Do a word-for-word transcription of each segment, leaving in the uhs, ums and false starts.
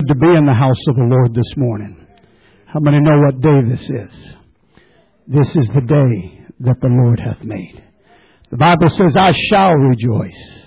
To be in the house of the Lord this morning. How many know what day this is? This is the day that the Lord hath made. The Bible says, I shall rejoice.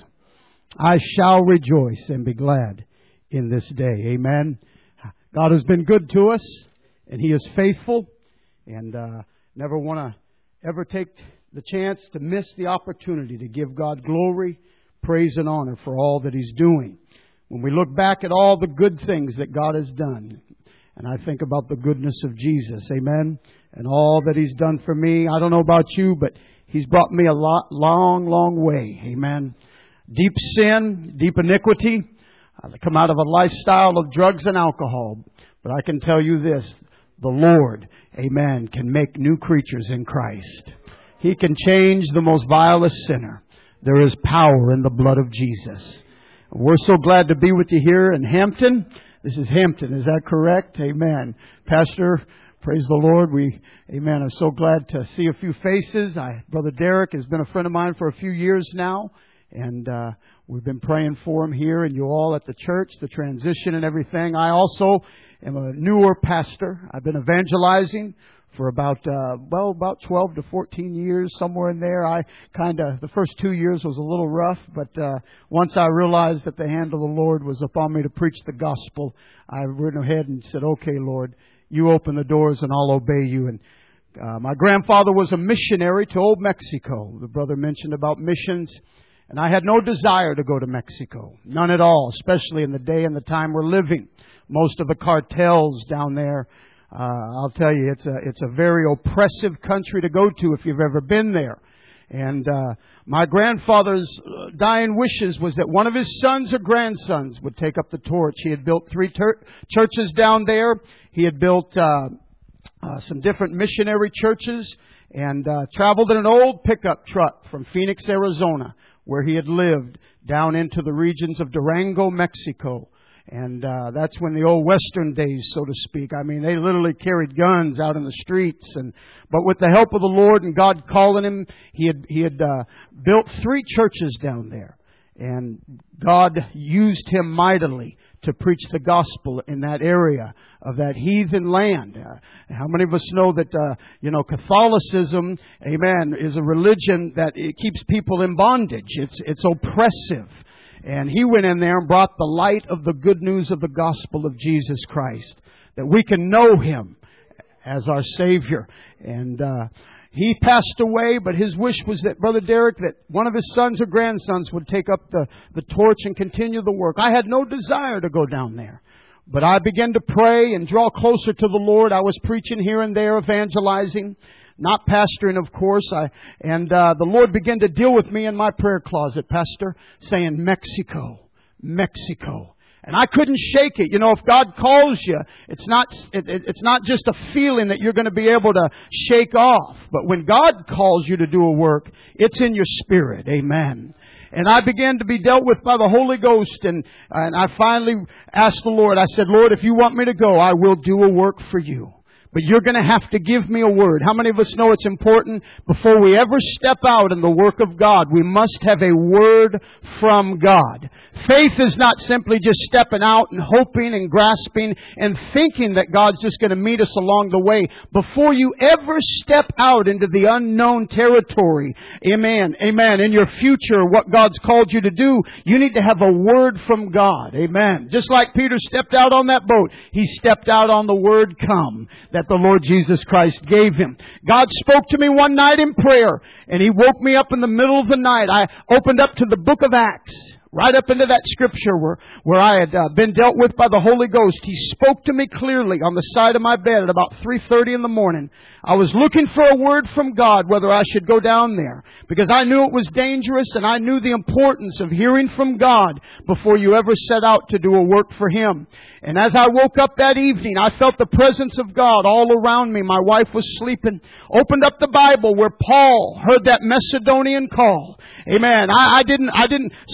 I shall rejoice and be glad in this day. Amen. God has been good to us, and He is faithful, and uh, never want to ever take the chance to miss the opportunity to give God glory, praise, and honor for all that He's doing. When we look back at all the good things that God has done, and I think about the goodness of Jesus, amen, and all that He's done for me. I don't know about you, but He's brought me a lot, long, long way, amen. Deep sin, deep iniquity. I come out of a lifestyle of drugs and alcohol. But I can tell you this, the Lord, amen, can make new creatures in Christ. He can change the most vilest sinner. There is power in the blood of Jesus. We're so glad to be with you here in Hampton. This is Hampton, is that correct? Amen. Pastor, praise the Lord. We, amen, I'm so glad to see a few faces. I, Brother Derek has been a friend of mine for a few years now. And uh, we've been praying for him here and you all at the church, the transition and everything. I also am a newer pastor. I've been evangelizing for about, uh, well, about twelve to fourteen years, somewhere in there. I kind of, the first two years was a little rough, but uh, once I realized that the hand of the Lord was upon me to preach the gospel, I went ahead and said, okay, Lord, you open the doors and I'll obey you. And uh, my grandfather was a missionary to old Mexico. The brother mentioned about missions. And I had no desire to go to Mexico. None at all, especially in the day and the time we're living. Most of the cartels down there, uh, I'll tell you, it's a, it's a very oppressive country to go to if you've ever been there. And uh, my grandfather's dying wishes was that one of his sons or grandsons would take up the torch. He had built three ter- churches down there. He had built uh, uh, some different missionary churches and uh, traveled in an old pickup truck from Phoenix, Arizona, where he had lived, down into the regions of Durango, Mexico. And uh, that's when the old Western days, so to speak. I mean, they literally carried guns out in the streets. And but with the help of the Lord and God calling him, he had he had uh, built three churches down there. And God used him mightily to preach the gospel in that area of that heathen land. Uh, how many of us know that, uh, you know, Catholicism, amen, is a religion that it keeps people in bondage. It's, it's oppressive. And he went in there and brought the light of the good news of the gospel of Jesus Christ, that we can know Him as our Savior. And uh, he passed away, but his wish was that, Brother Derek, that one of his sons or grandsons would take up the, the torch and continue the work. I had no desire to go down there. But I began to pray and draw closer to the Lord. I was preaching here and there, evangelizing. Not pastoring, of course. I, and uh, the Lord began to deal with me in my prayer closet, Pastor, saying, Mexico, Mexico. And I couldn't shake it. You know, if God calls you, it's not it, it, it's not just a feeling that you're going to be able to shake off. But when God calls you to do a work, it's in your spirit. Amen. And I began to be dealt with by the Holy Ghost. And, and I finally asked the Lord, I said, Lord, if you want me to go, I will do a work for you. But you're going to have to give me a word. How many of us know it's important before we ever step out in the work of God, we must have a word from God. Faith is not simply just stepping out and hoping and grasping and thinking that God's just going to meet us along the way. Before you ever step out into the unknown territory, amen, amen, in your future, what God's called you to do, you need to have a word from God. Amen. Just like Peter stepped out on that boat, he stepped out on the word come that the Lord Jesus Christ gave him. God spoke to me one night in prayer, and He woke me up in the middle of the night. I opened up to the book of Acts, right up into that scripture where, where I had uh, been dealt with by the Holy Ghost. He spoke to me clearly on the side of my bed at about three thirty in the morning. I was looking for a word from God whether I should go down there, because I knew it was dangerous, and I knew the importance of hearing from God before you ever set out to do a work for Him. And as I woke up that evening, I felt the presence of God all around me. My wife was sleeping. Opened up the Bible where Paul heard that Macedonian call. Amen. I, I didn't I didn't stumble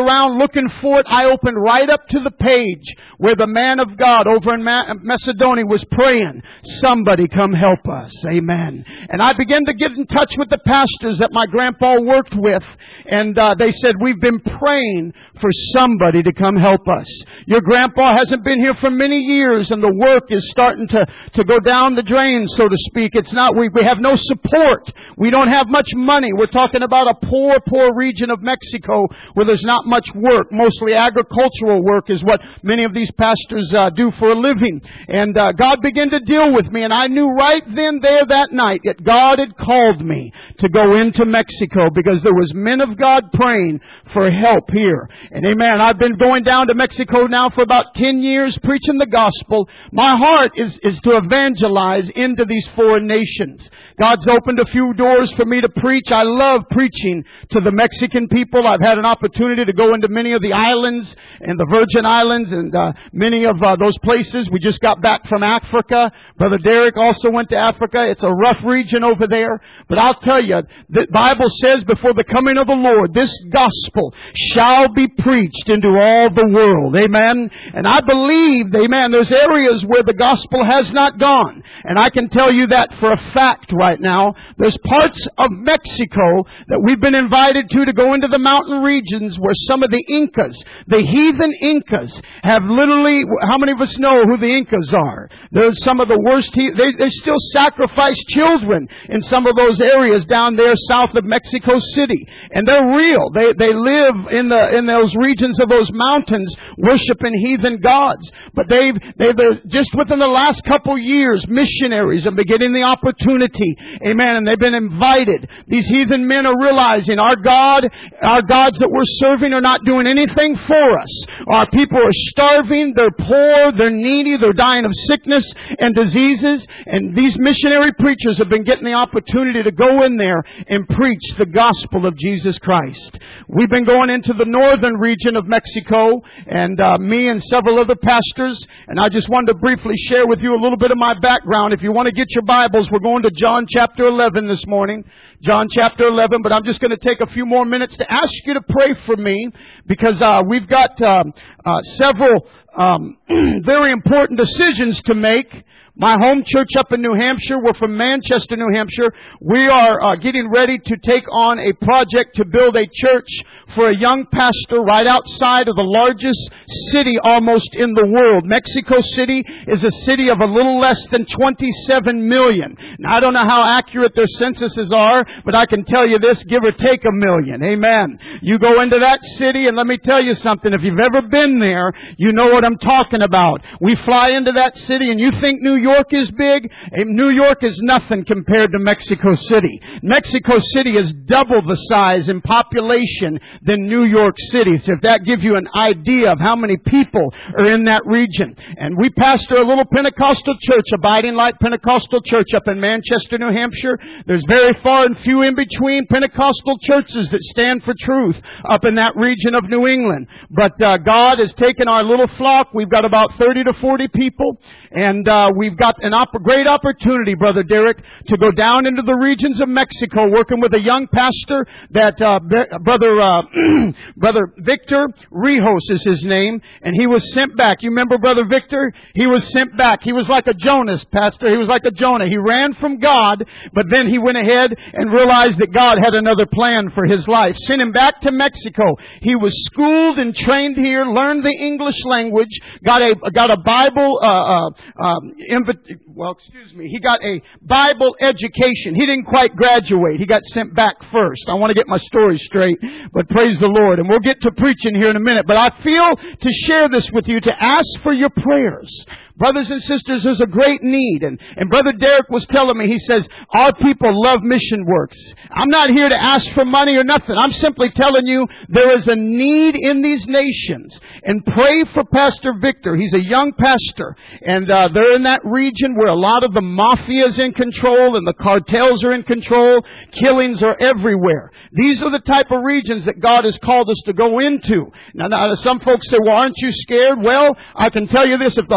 around looking for it, I opened right up to the page where the man of God over in Macedonia was praying, somebody come help us. Amen. And I began to get in touch with the pastors that my grandpa worked with. And uh, they said, we've been praying for somebody to come help us. Your grandpa hasn't been here for many years and the work is starting to, to go down the drain, so to speak. It's not, we, we have no support. We don't have much money. We're talking about a poor, poor region of Mexico where there's not much work. Mostly agricultural work is what many of these pastors uh, do for a living. And uh, God began to deal with me, and I knew right then, there, that night that God had called me to go into Mexico because there was men of God praying for help here. And amen, I've been going down to Mexico now for about ten years preaching the gospel. My heart is, is to evangelize into these foreign nations. God's opened a few doors for me to preach. I love preaching to the Mexican people. I've had an opportunity to go into many of the islands and the Virgin Islands and uh, many of uh, those places. We just got back from Africa. Brother Derek also went to Africa. It's a rough region over there. But I'll tell you, the Bible says before the coming of the Lord, this gospel shall be preached into all the world. Amen. And I believe, amen, there's areas where the gospel has not gone. And I can tell you that for a fact right now. There's parts of Mexico that we've been invited to to go into the mountain regions where some of the Incas, the heathen Incas, have literally, how many of us know who the Incas are? They're some of the worst, they, they still sacrifice children in some of those areas down there south of Mexico City. And they're real. They, they live in the, in those regions of those mountains worshiping heathen gods. But they've, they've, just within the last couple years, missionaries have been getting the opportunity. Amen. And they've been invited. These heathen men are realizing our God, our gods that we're serving are not doing anything for us. Our people are starving. They're poor. They're needy. They're dying of sickness and diseases. And these missionary preachers have been getting the opportunity to go in there and preach the gospel of Jesus Christ. We've been going into the northern region of Mexico, and uh, me and several other pastors, and I just wanted to briefly share with you a little bit of my background. If you want to get your Bibles, we're going to John chapter eleven this morning. John chapter eleven, but I'm just going to take a few more minutes to ask you to pray for me because uh, we've got uh, uh, several um, very important decisions to make. My home church up in New Hampshire, we're from Manchester, New Hampshire. We are uh, getting ready to take on a project to build a church for a young pastor right outside of the largest city almost in the world. Mexico City is a city of a little less than twenty-seven million. Now, I don't know how accurate their censuses are, but I can tell you this, give or take a million. Amen. You go into that city, and let me tell you something. If you've ever been there, you know what I'm talking about. We fly into that city, and you think New York New York is big. New York is nothing compared to Mexico City. Mexico City is double the size in population than New York City. So if that gives you an idea of how many people are in that region. And we pastor a little Pentecostal church, Abiding Light Pentecostal Church up in Manchester, New Hampshire. There's very far and few in between Pentecostal churches that stand for truth up in that region of New England. But uh, God has taken our little flock. We've got about thirty to forty people. And uh, we've got an op- great opportunity, Brother Derek, to go down into the regions of Mexico, working with a young pastor that uh, Be- Brother uh, Brother Victor Rijos is his name, and he was sent back. You remember Brother Victor? He was sent back. He was like a Jonas, Pastor. He was like a Jonah. He ran from God, but then he went ahead and realized that God had another plan for his life. Sent him back to Mexico. He was schooled and trained here, learned the English language, got a got a Bible. Uh, uh, um, inv- well, excuse me. He got a Bible education. He didn't quite graduate. He got sent back first. I want to get my story straight, but praise the Lord. And we'll get to preaching here in a minute. But I feel to share this with you, to ask for your prayers. Brothers and sisters, there's a great need. And, and Brother Derek was telling me, he says, our people love mission works. I'm not here to ask for money or nothing. I'm simply telling you there is a need in these nations. And pray for Pastor Victor. He's a young pastor. And uh, they're in that region where a lot of the mafia is in control and the cartels are in control. Killings are everywhere. These are the type of regions that God has called us to go into. Now, now some folks say, well, aren't you scared? Well, I can tell you this. If the Holy Ghost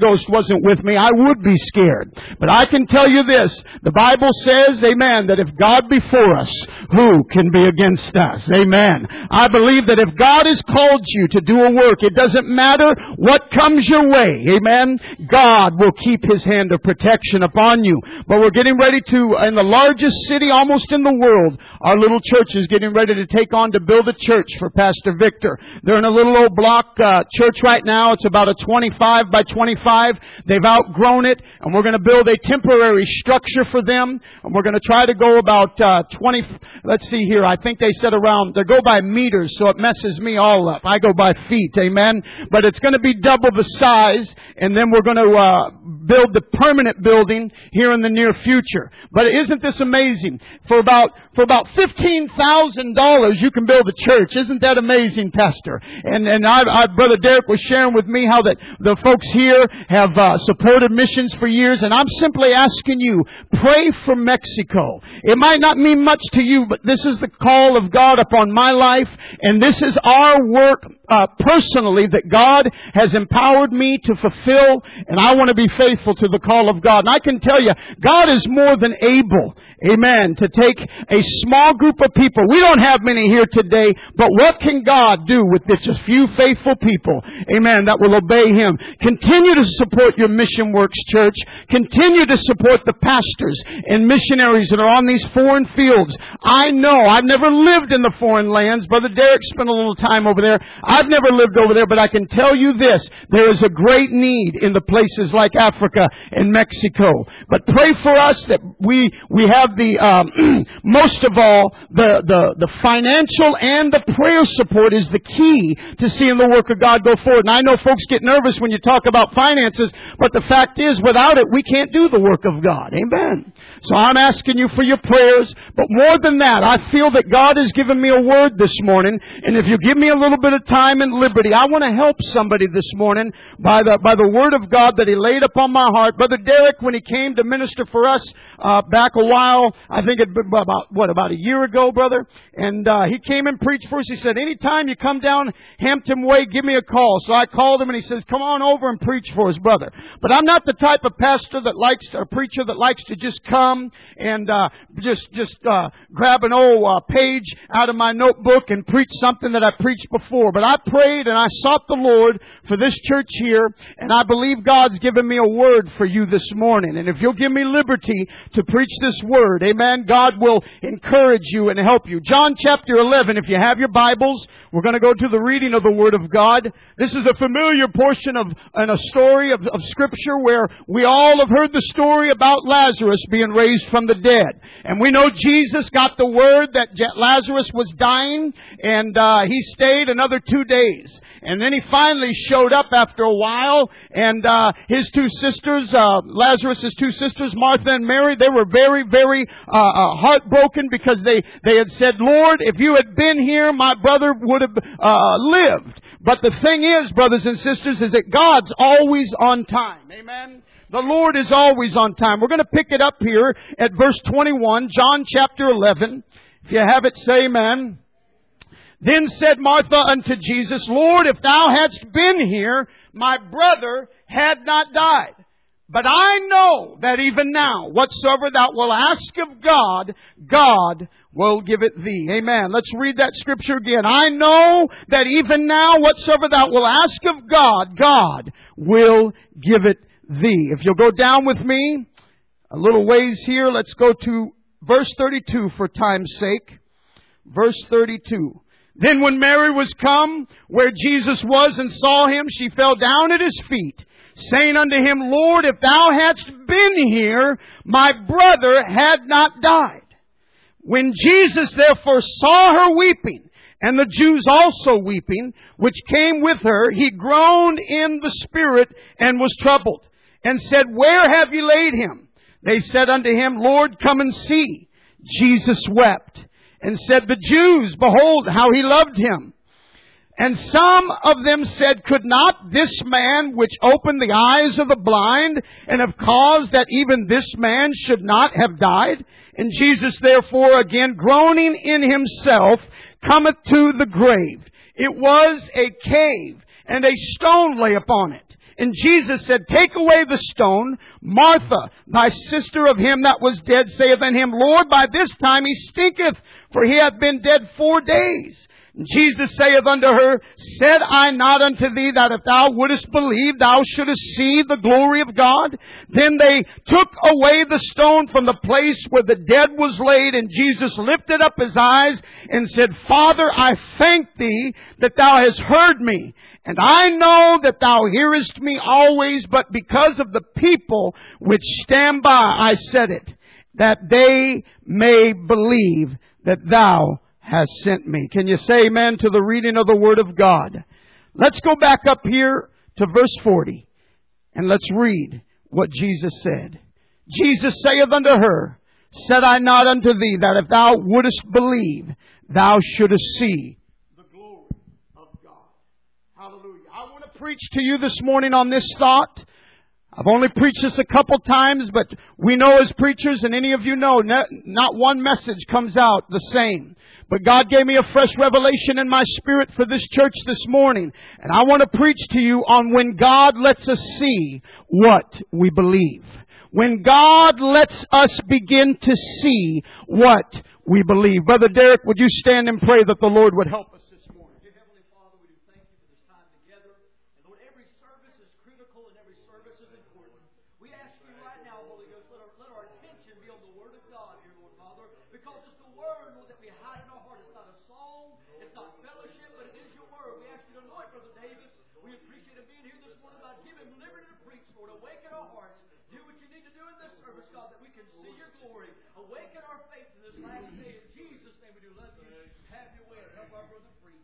Ghost wasn't with me, I would be scared. But I can tell you this, the Bible says, amen, that if God be for us, who can be against us? Amen. I believe that if God has called you to do a work, it doesn't matter what comes your way. Amen. God will keep His hand of protection upon you. But we're getting ready to, in the largest city almost in the world, our little church is getting ready to take on to build a church for Pastor Victor. They're in a little old block uh, church right now. It's about a twenty-five by twenty-five. They've outgrown it, and we're going to build a temporary structure for them. And we're going to try to go about uh, twenty. Let's see here. I think they said around. They go by meters, so it messes me all up. I go by feet. Amen. But it's going to be double the size, and then we're going to uh, build the permanent building here in the near future. But isn't this amazing? For about for about fifteen thousand dollars, you can build a church. Isn't that amazing, Pastor? And and I, I, Brother Derek was sharing with me how that the folks here have uh, supported missions for years, and I'm simply asking you, pray for Mexico. It might not mean much to you, but this is the call of God upon my life, and this is our work uh, personally that God has empowered me to fulfill, and I want to be faithful to the call of God. And I can tell you, God is more than able, amen, to take a small group of people. We don't have many here today, but what can God do with this just few faithful people, amen, that will obey Him? Continue to support your Mission Works Church. Continue to support the pastors and missionaries that are on these foreign fields. I know, I've never lived in the foreign lands. Brother Derek spent a little time over there. I've never lived over there, but I can tell you this, there is a great need in the places like Africa and Mexico. But pray for us that we we have the, um, most of all, the, the, the financial and the prayer support is the key to seeing the work of God go forward. And I know folks get nervous when you talk about finances, but the fact is, without it, we can't do the work of God. Amen. So I'm asking you for your prayers, but more than that, I feel that God has given me a word this morning, and if you give me a little bit of time and liberty, I want to help somebody this morning by the by the word of God that He laid upon my heart. Brother Derek, when he came to minister for us uh, back a while, I think it been about, what, about a year ago, brother, and uh, he came and preached for us. He said, anytime you come down Hampton Way, give me a call. So I called him, and he says, come on over and preach for us, brother. But I'm not the type of pastor that likes, or preacher that likes to just come and uh, just just uh, grab an old uh, page out of my notebook and preach something that I preached before. But I prayed and I sought the Lord for this church here, and I believe God's given me a word for you this morning. And if you'll give me liberty to preach this word, amen, God will encourage you and help you. John chapter eleven, if you have your Bibles, we're going to go to the reading of the Word of God. This is a familiar portion of and a story of, of Scripture where we all have heard the story about Lazarus being raised from the dead. And we know Jesus got the word that Lazarus was dying, and uh, he stayed another two days. And then he finally showed up after a while, and uh, his two sisters, uh, Lazarus' two sisters, Martha and Mary, they were very, very uh, uh, heartbroken because they, they had said, Lord, if you had been here, my brother would have uh, lived. But the thing is, brothers and sisters, is that God's always on time. Amen? The Lord is always on time. We're going to pick it up here at verse twenty-one, John chapter eleven. If you have it, say amen. Then said Martha unto Jesus, Lord, if thou hadst been here, my brother had not died. But I know that even now, whatsoever thou wilt ask of God, God will give it thee. Amen. Let's read that scripture again. I know that even now, whatsoever thou wilt ask of God, God will give it thee. If you'll go down with me a little ways here, let's go to verse thirty-two for time's sake. Verse thirty-two. Then when Mary was come where Jesus was and saw him, she fell down at his feet, saying unto him, Lord, if thou hadst been here, my brother had not died. When Jesus therefore saw her weeping, and the Jews also weeping, which came with her, he groaned in the spirit and was troubled, and said, Where have ye laid him? They said unto him, Lord, come and see. Jesus wept, and said, The Jews, behold how he loved him. And some of them said, Could not this man which opened the eyes of the blind, and have caused that even this man should not have died? And Jesus therefore, again groaning in himself, cometh to the grave. It was a cave, and a stone lay upon it. And Jesus said, take away the stone. Martha, thy sister of him that was dead, saith unto him, Lord, by this time he stinketh, for he hath been dead four days. And Jesus saith unto her, said I not unto thee that if thou wouldest believe, thou shouldest see the glory of God? Then they took away the stone from the place where the dead was laid, and Jesus lifted up his eyes and said, Father, I thank thee that thou hast heard me. And I know that thou hearest me always, but because of the people which stand by, I said it, that they may believe that thou has sent me. Can you say amen to the reading of the Word of God? Let's go back up here to verse forty and let's read what Jesus said. Jesus saith unto her, said I not unto thee that if thou wouldest believe, thou shouldest see the glory of God. Hallelujah. I want to preach to you this morning on this thought. I've only preached this a couple times, but we know as preachers, and any of you know, not one message comes out the same. But God gave me a fresh revelation in my spirit for this church this morning. And I want to preach to you on when God lets us see what we believe. When God lets us begin to see what we believe. Brother Derek, would you stand and pray that the Lord would help us this morning? Dear Heavenly Father, we do thank you for this time together. And Lord, every service is critical and every service is important. We ask you right now, Holy Ghost, let our, let our attention be on the Word of God here, Lord Father. Because it's the Word, Lord, that we hide in our heart. It's not a song, it's not fellowship, but it is your Word. We ask you to anoint Brother Davis. We appreciate him being here this morning. God, give him liberty to preach, Lord. Awaken our hearts. Do what you need to do in this service, God, that we can see your glory. Awaken our faith in this last day. In Jesus' name we do love you. Have your way and help our brother preach.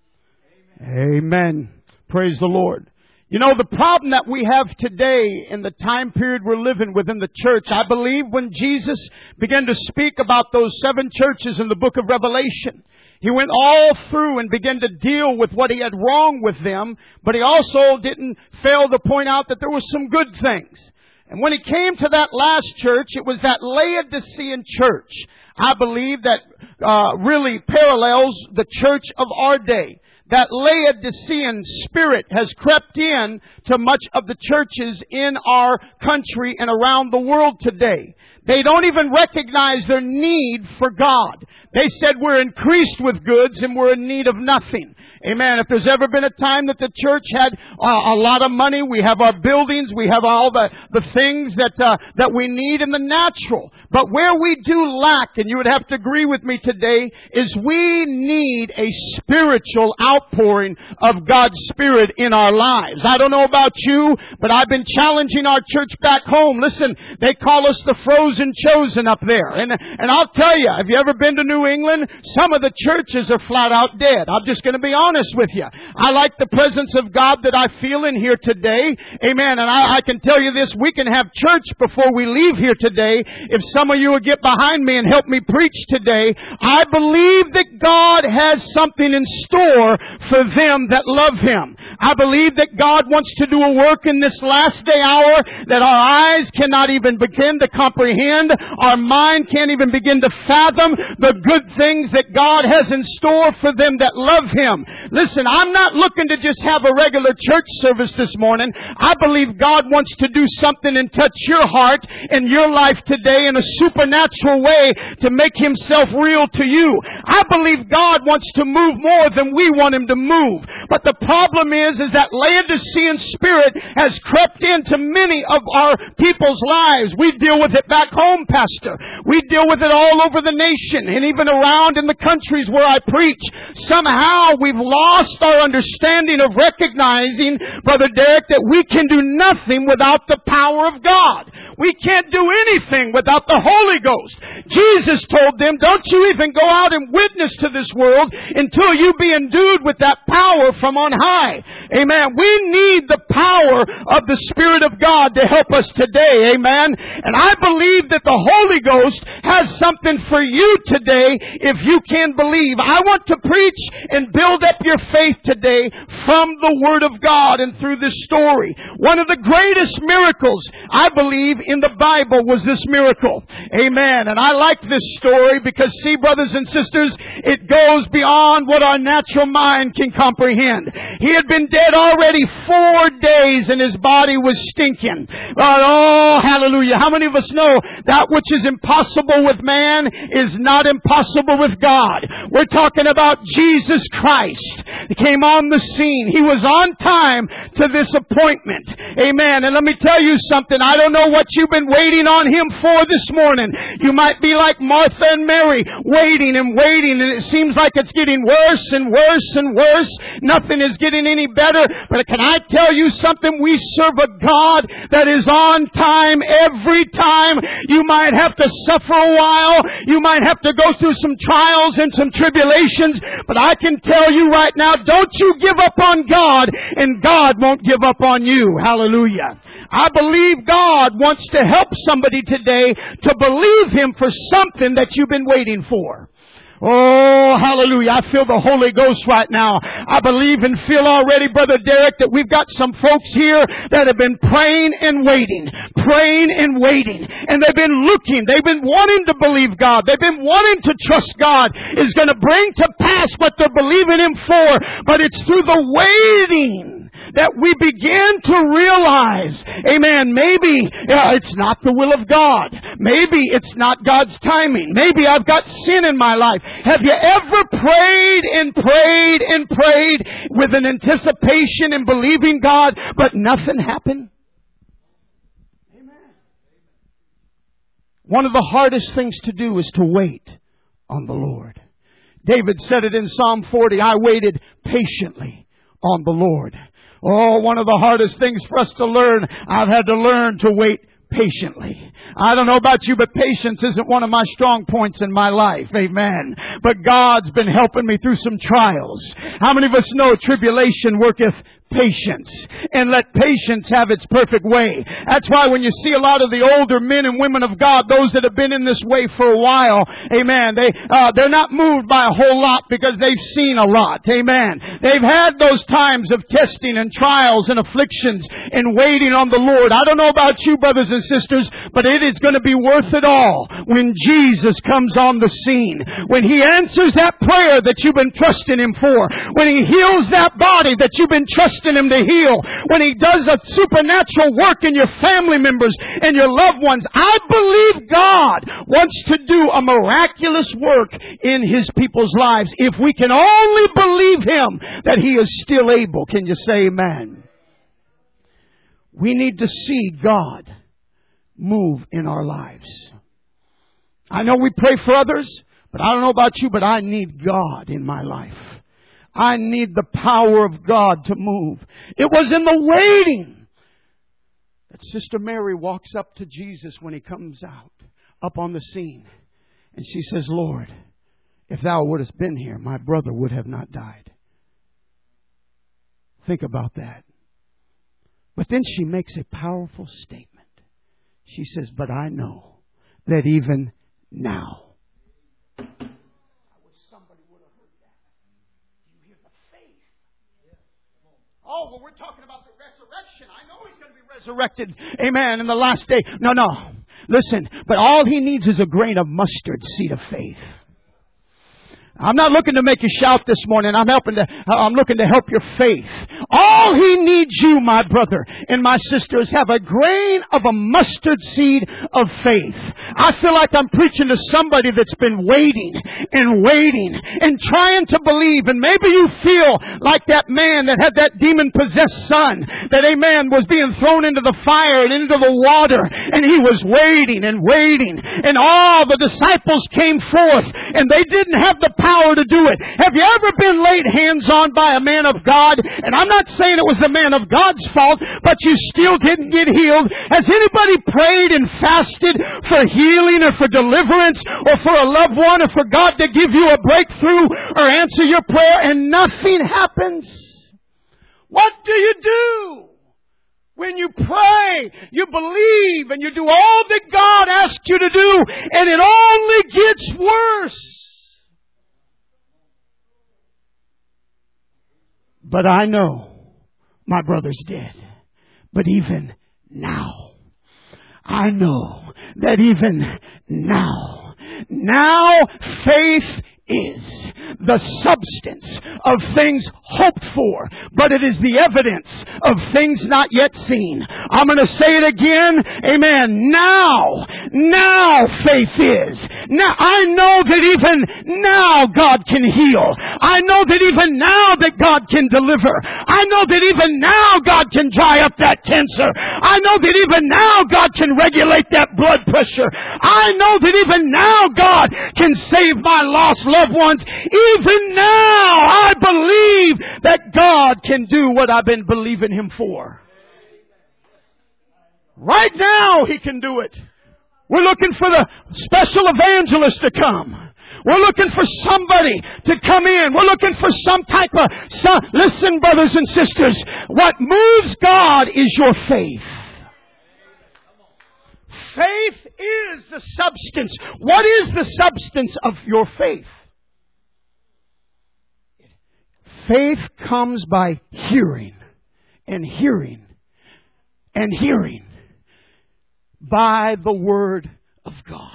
Amen. Amen. Praise the Lord. You know, the problem that we have today in the time period we're living within the church, I believe when Jesus began to speak about those seven churches in the book of Revelation, He went all through and began to deal with what he had wrong with them, but he also didn't fail to point out that there were some good things. And when he came to that last church, it was that Laodicean church, I believe, that uh, really parallels the church of our day. That Laodicean spirit has crept in to much of the churches in our country and around the world today. They don't even recognize their need for God. They said we're increased with goods and we're in need of nothing. Amen. If there's ever been a time that the church had uh, a lot of money, we have our buildings, we have all the, the things that uh, that we need in the natural. But where we do lack, and you would have to agree with me today, is we need a spiritual outpouring of God's Spirit in our lives. I don't know about you, but I've been challenging our church back home. Listen, they call us the frozen chosen up there. And, and I'll tell you, have you ever been to New England? Some of the churches are flat out dead. I'm just going to be honest with you. I like the presence of God that I feel in here today. Amen. And I, I can tell you this, we can have church before we leave here today. If some of you will get behind me and help me preach today, I believe that God has something in store for them that love Him. I believe that God wants to do a work in this last day hour that our eyes cannot even begin to comprehend. Our mind can't even begin to fathom the good things that God has in store for them that love Him. Listen, I'm not looking to just have a regular church service this morning. I believe God wants to do something and touch your heart and your life today in a supernatural way to make Himself real to you. I believe God wants to move more than we want Him to move. But the problem is, is that Laodicean spirit has crept into many of our people's lives. We deal with it back home, Pastor. We deal with it all over the nation and even around in the countries where I preach. Somehow we've lost our understanding of recognizing, Brother Derek, that we can do nothing without the power of God. We can't do anything without the Holy Ghost. Jesus told them, don't you even go out and witness to this world until you be endued with that power from on high. Amen. We need the power of the Spirit of God to help us today. Amen. And I believe that the Holy Ghost has something for you today if you can believe. I want to preach and build up your faith today from the Word of God and through this story. One of the greatest miracles, I believe, in the Bible was this miracle. Amen. And I like this story because, see, brothers and sisters, it goes beyond what our natural mind can comprehend. He had been dead had already four days and his body was stinking. But oh, hallelujah. How many of us know that which is impossible with man is not impossible with God? We're talking about Jesus Christ. He came on the scene. He was on time to this appointment. Amen. And let me tell you something. I don't know what you've been waiting on Him for this morning. You might be like Martha and Mary, waiting and waiting, and it seems like it's getting worse and worse and worse. Nothing is getting any better. But can I tell you something? We serve a God that is on time every time. You might have to suffer a while. You might have to go through some trials and some tribulations. But I can tell you right now, don't you give up on God, and God won't give up on you. Hallelujah. I believe God wants to help somebody today to believe Him for something that you've been waiting for. Oh, hallelujah. I feel the Holy Ghost right now. I believe and feel already, Brother Derek, that we've got some folks here that have been praying and waiting, praying and waiting. And they've been looking. They've been wanting to believe God. They've been wanting to trust God is going to bring to pass what they're believing Him for. But it's through the waiting that we begin to realize, amen, maybe uh, it's not the will of God. Maybe it's not God's timing. Maybe I've got sin in my life. Have you ever prayed and prayed and prayed with an anticipation and believing God, but nothing happened? Amen. One of the hardest things to do is to wait on the Lord. David said it in Psalm forty, I waited patiently on the Lord. Oh, one of the hardest things for us to learn, I've had to learn to wait patiently. I don't know about you, but patience isn't one of my strong points in my life. Amen. But God's been helping me through some trials. How many of us know tribulation worketh patience, and let patience have its perfect way? That's why when you see a lot of the older men and women of God, those that have been in this way for a while, amen, they, uh, they're not moved by a whole lot because they've seen a lot. Amen. They've had those times of testing and trials and afflictions and waiting on the Lord. I don't know about you, brothers and sisters, but it is going to be worth it all when Jesus comes on the scene. When He answers that prayer that you've been trusting Him for. When He heals that body that you've been trusting Him to heal. When He does a supernatural work in your family members and your loved ones. I believe God wants to do a miraculous work in His people's lives. If we can only believe Him that He is still able. Can you say amen? We need to see God move in our lives. I know we pray for others, but I don't know about you, but I need God in my life. I need the power of God to move. It was in the waiting that Sister Mary walks up to Jesus when He comes out, up on the scene. And she says, Lord, if Thou wouldest been here, my brother would have not died. Think about that. But then she makes a powerful statement. She says, but I know that even now. Oh, well, we're talking about the resurrection. I know He's going to be resurrected. Amen. In the last day. No, no. Listen, but all He needs is a grain of mustard seed of faith. I'm not looking to make you shout this morning. I'm helping to, I'm looking to help your faith. All He needs you, my brother and my sister, is have a grain of a mustard seed of faith. I feel like I'm preaching to somebody that's been waiting and waiting and trying to believe. And maybe you feel like that man that had that demon-possessed son that, amen, was being thrown into the fire and into the water. And he was waiting and waiting. And all the disciples came forth and they didn't have the power to do it. Have you ever been laid hands on by a man of God? And I'm not saying it was the man of God's fault, but you still didn't get healed. Has anybody prayed and fasted for healing or for deliverance or for a loved one or for God to give you a breakthrough or answer your prayer and nothing happens? What do you do? When you pray, you believe and you do all that God asks you to do, and it only gets worse. But I know my brother's dead. But even now, I know that even now, now faith is the substance of things hoped for, but it is the evidence of things not yet seen. I'm going to say it again. Amen. Now, now faith is. Now, I know that even now God can heal. I know that even now that God can deliver. I know that even now God can dry up that cancer. I know that even now God can regulate that blood pressure. I know that even now God can save my lost loved ones. Even now I believe that God can do what I've been believing Him for. Right now He can do it. We're looking for the special evangelist to come. We're looking for somebody to come in. We're looking for some type of... Some, listen, brothers and sisters. What moves God is your faith. Faith is the substance. What is the substance of your faith? Faith comes by hearing and hearing and hearing by the Word of God.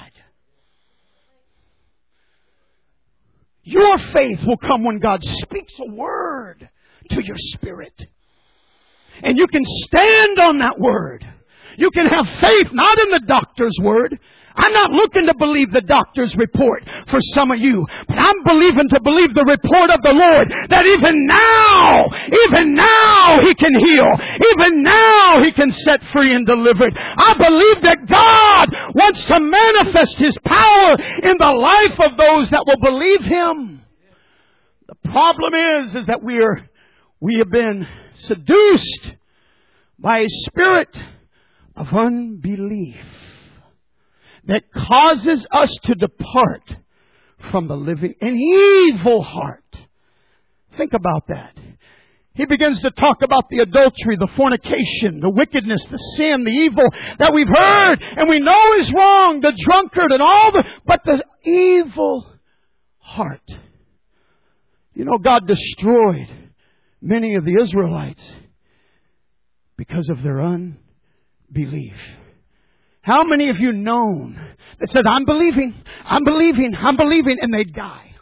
Your faith will come when God speaks a word to your spirit. And you can stand on that word. You can have faith not in the doctor's word. I'm not looking to believe the doctor's report for some of you, but I'm believing to believe the report of the Lord that even now, even now He can heal. Even now He can set free and deliver. I believe that God wants to manifest His power in the life of those that will believe Him. The problem is, is that we are, we have been seduced by a spirit of unbelief that causes us to depart from the living, an evil heart. Think about that. He begins to talk about the adultery, the fornication, the wickedness, the sin, the evil that we've heard and we know is wrong, the drunkard and all the, but the evil heart. You know, God destroyed many of the Israelites because of their unbelief. How many of you known that said, I'm believing, I'm believing, I'm believing, and they die?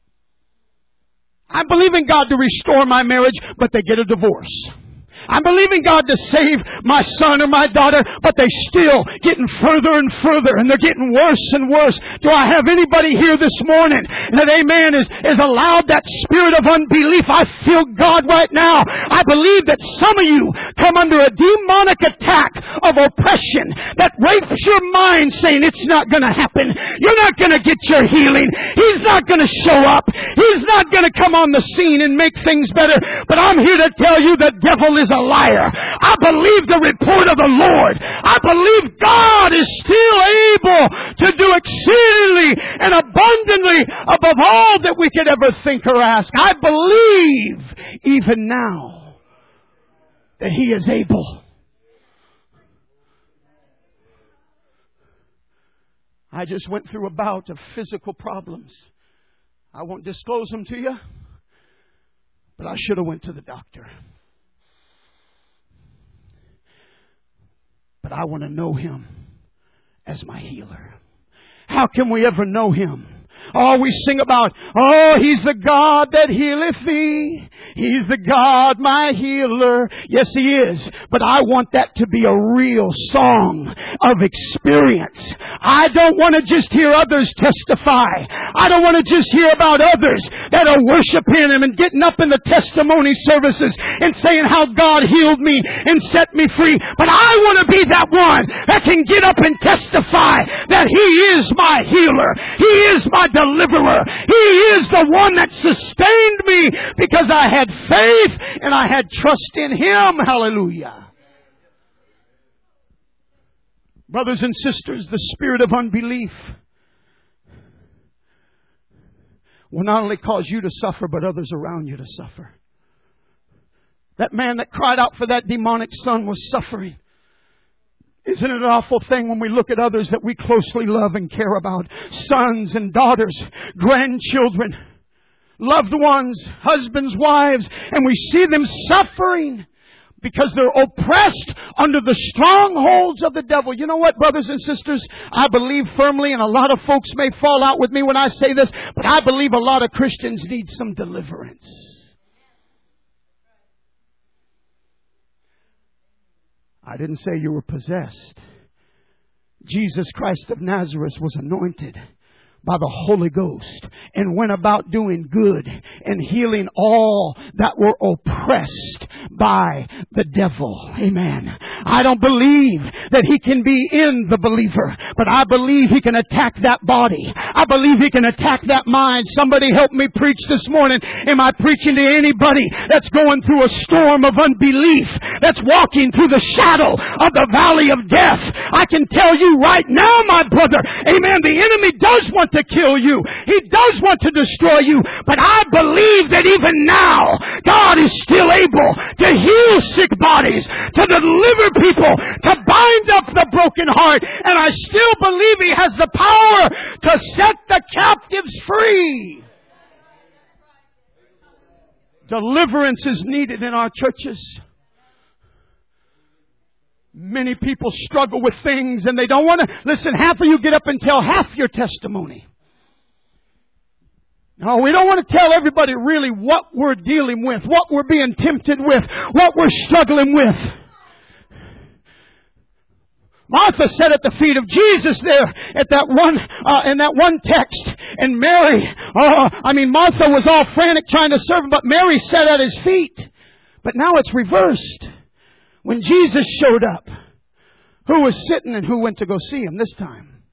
I'm believing God to restore my marriage, but they get a divorce. I'm believing God to save my son or my daughter, but they still getting further and further, and they're getting worse and worse. Do I have anybody here this morning that, amen, is, is allowed that spirit of unbelief? I feel God right now. I believe that some of you come under a demonic attack of oppression that rapes your mind saying it's not going to happen. You're not going to get your healing. He's not going to show up. He's not going to come on the scene and make things better. But I'm here to tell you the devil is a liar. I believe the report of the Lord. I believe God is still able to do exceedingly and abundantly above all that we could ever think or ask. I believe even now that He is able. I just went through a bout of physical problems. I won't disclose them to you, but I should have went to the doctor. But I want to know Him as my healer. How can we ever know Him? Oh, we sing about, oh, He's the God that healeth thee. He's the God, my healer. Yes, He is. But I want that to be a real song of experience. I don't want to just hear others testify. I don't want to just hear about others that are worshiping Him and getting up in the testimony services and saying how God healed me and set me free. But I want to be that one that can get up and testify that He is my healer. He is my deliverer. He is the one that sustained me because I had faith and I had trust in Him. Hallelujah. Brothers and sisters, the spirit of unbelief will not only cause you to suffer, but others around you to suffer. That man that cried out for that demonic son was suffering. Isn't it an awful thing when we look at others that we closely love and care about? Sons and daughters, grandchildren, loved ones, husbands, wives, and we see them suffering. Because they're oppressed under the strongholds of the devil. You know what, brothers and sisters? I believe firmly, and a lot of folks may fall out with me when I say this, but I believe a lot of Christians need some deliverance. I didn't say you were possessed. Jesus Christ of Nazareth was anointed by the Holy Ghost and went about doing good and healing all that were oppressed by the devil. Amen. I don't believe that he can be in the believer, but I believe he can attack that body. I believe he can attack that mind. Somebody help me preach this morning. Am I preaching to anybody that's going through a storm of unbelief, that's walking through the shadow of the valley of death? I can tell you right now, my brother, amen, the enemy does want to kill you. He does want to destroy you. But I believe that even now, God is still able to heal sick bodies, to deliver people, to bind up the broken heart. And I still believe He has the power to set the captives free. Deliverance is needed in our churches. Many people struggle with things and they don't want to. Listen, half of you get up and tell half your testimony. No, we don't want to tell everybody really what we're dealing with, what we're being tempted with, what we're struggling with. Martha sat at the feet of Jesus there at that one, uh, in that one text. And Mary, uh, I mean, Martha was all frantic trying to serve him, but Mary sat at His feet. But now it's reversed. When Jesus showed up, who was sitting and who went to go see Him this time?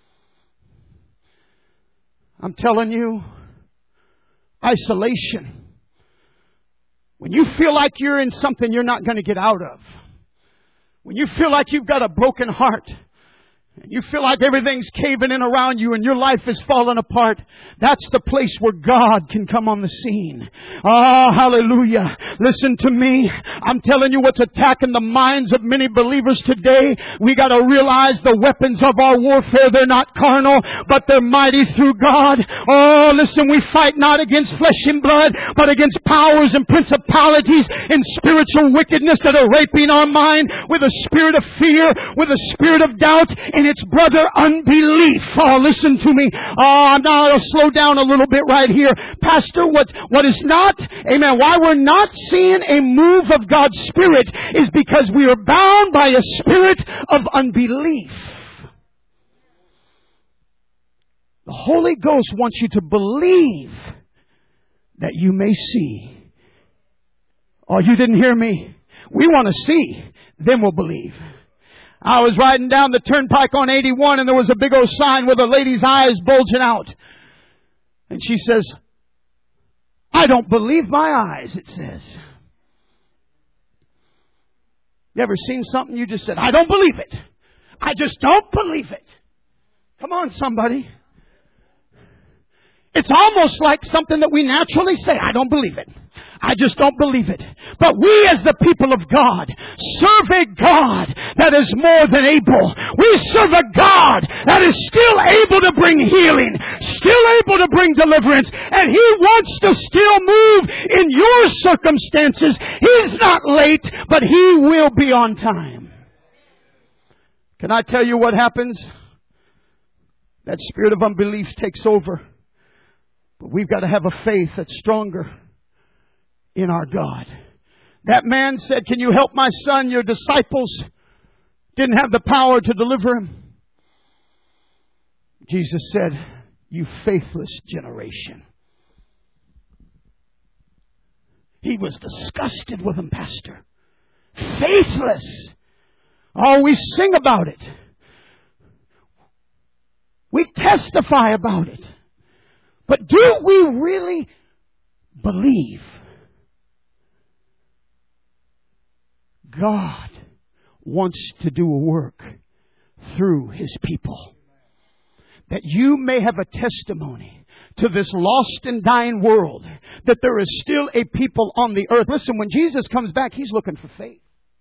I'm telling you, isolation. When you feel like you're in something you're not going to get out of. When you feel like you've got a broken heart. And you feel like everything's caving in around you and your life is falling apart. That's the place where God can come on the scene. Ah, hallelujah. Listen to me. I'm telling you what's attacking the minds of many believers today. We got to realize the weapons of our warfare, they're not carnal, but they're mighty through God. Oh, listen, we fight not against flesh and blood, but against powers and principalities and spiritual wickedness that are raping our mind with a spirit of fear, with a spirit of doubt, and it's, brother, unbelief. Oh, listen to me. Oh, now I'll slow down a little bit right here. Pastor, what, what is not, amen, why we're not seeing a move of God's Spirit is because we are bound by a spirit of unbelief. The Holy Ghost wants you to believe that you may see. Oh, you didn't hear me. We want to see, then we'll believe. I was riding down the turnpike on eighty-one and there was a big old sign with a lady's eyes bulging out. And she says, I don't believe my eyes, it says. You ever seen something you just said, I don't believe it. I just don't believe it. Come on, somebody. It's almost like something that we naturally say, I don't believe it. I just don't believe it. But we as the people of God serve a God that is more than able. We serve a God that is still able to bring healing, still able to bring deliverance, and He wants to still move in your circumstances. He's not late, but He will be on time. Can I tell you what happens? That spirit of unbelief takes over. But we've got to have a faith that's stronger in our God. That man said, can you help my son? Your disciples didn't have the power to deliver him. Jesus said, you faithless generation. He was disgusted with them, Pastor. Faithless. Oh, we sing about it. We testify about it. But do we really believe? God wants to do a work through His people. That you may have a testimony to this lost and dying world. That there is still a people on the earth. Listen, when Jesus comes back, He's looking for faith.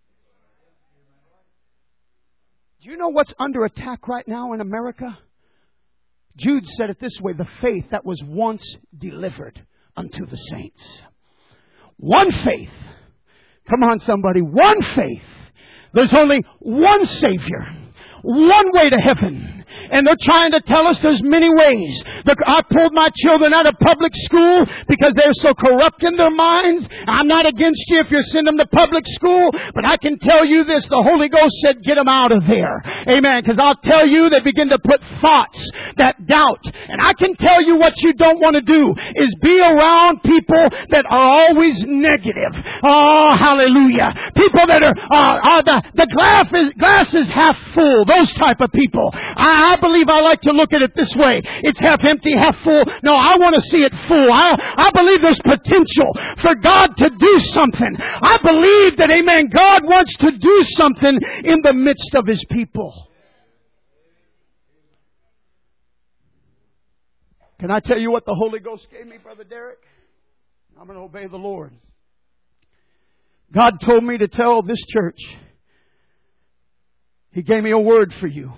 Do you know what's under attack right now in America? Jude said it this way, the faith that was once delivered unto the saints. One faith. Come on, somebody. One faith. There's only one Savior. One way to heaven. And they're trying to tell us there's many ways. I pulled my children out of public school because they're so corrupt in their minds. I'm not against you if you send them to public school, but I can tell you this, the Holy Ghost said get them out of there. Amen. Because I'll tell you, they begin to put thoughts that doubt. And I can tell you what you don't want to do is be around people that are always negative. Oh, hallelujah. People that are, uh, are the, the glass is, glass is half full. Those type of people. I, I believe I like to look at it this way. It's half empty, half full. No, I want to see it full. I, I believe there's potential for God to do something. I believe that, amen, God wants to do something in the midst of His people. Can I tell you what the Holy Ghost gave me, Brother Derek? I'm going to obey the Lord. God told me to tell this church, He gave me a word for you.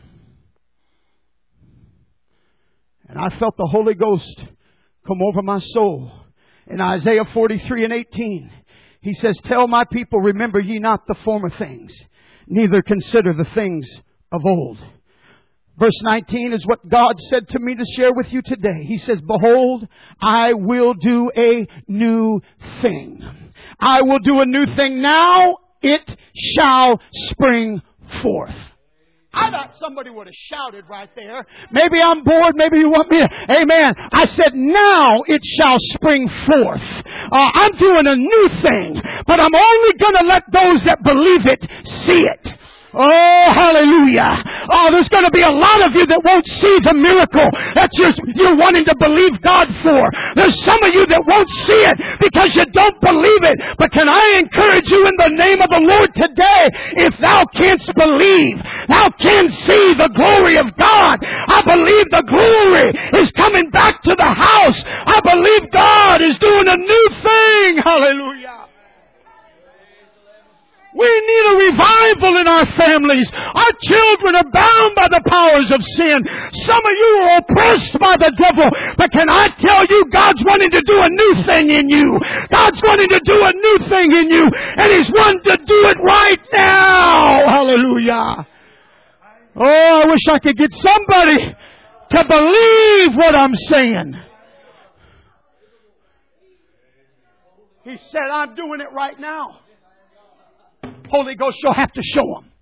And I felt the Holy Ghost come over my soul. In Isaiah forty-three and eighteen, He says, tell my people, remember ye not the former things, neither consider the things of old. Verse nineteen is what God said to me to share with you today. He says, behold, I will do a new thing. I will do a new thing now. It shall spring forth. I thought somebody would have shouted right there. Maybe I'm bored. Maybe you want me to. Amen. I said, now it shall spring forth. Uh, I'm doing a new thing, but I'm only going to let those that believe it see it. Oh, hallelujah. Oh, there's going to be a lot of you that won't see the miracle that you're, you're wanting to believe God for. There's some of you that won't see it because you don't believe it. But can I encourage you in the name of the Lord today, if thou canst believe, thou canst see the glory of God. I believe the glory is coming back to the house. I believe God is doing a new thing. Hallelujah. We need a revival in our families. Our children are bound by the powers of sin. Some of you are oppressed by the devil. But can I tell you, God's wanting to do a new thing in you. God's wanting to do a new thing in you. And He's wanting to do it right now. Hallelujah. Oh, I wish I could get somebody to believe what I'm saying. He said, I'm doing it right now. Holy Ghost, you'll have to show them.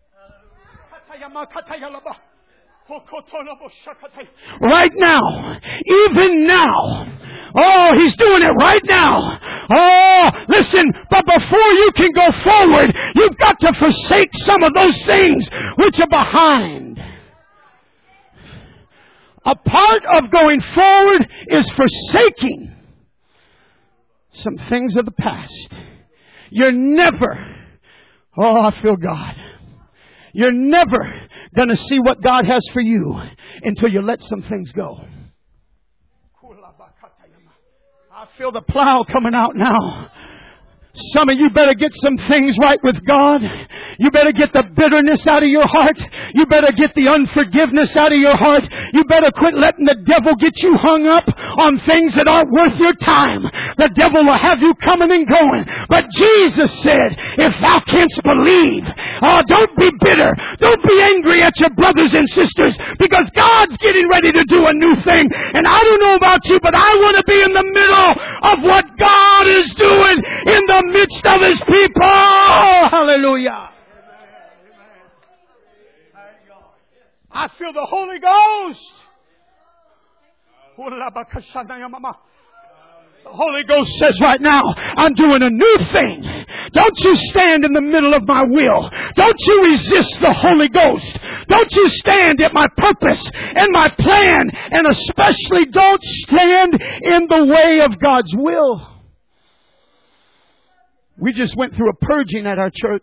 Right now. Even now. Oh, He's doing it right now. Oh, listen, but before you can go forward, you've got to forsake some of those things which are behind. A part of going forward is forsaking some things of the past. You're never... Oh, I feel God. You're never going to see what God has for you until you let some things go. I feel the plow coming out now. Some of you better get some things right with God. You better get the bitterness out of your heart. You better get the unforgiveness out of your heart. You better quit letting the devil get you hung up on things that aren't worth your time. The devil will have you coming and going. But Jesus said, if thou canst believe, oh, don't be bitter. Don't be angry at your brothers and sisters, because God's getting ready to do a new thing. And I don't know about you, but I want to be in the middle of what God is doing in the midst of His people. Hallelujah. I feel the Holy Ghost. The Holy Ghost says right now, I'm doing a new thing. Don't you stand in the middle of my will. Don't you resist the Holy Ghost. Don't you stand at my purpose and my plan. And especially don't stand in the way of God's will. We just went through a purging at our church.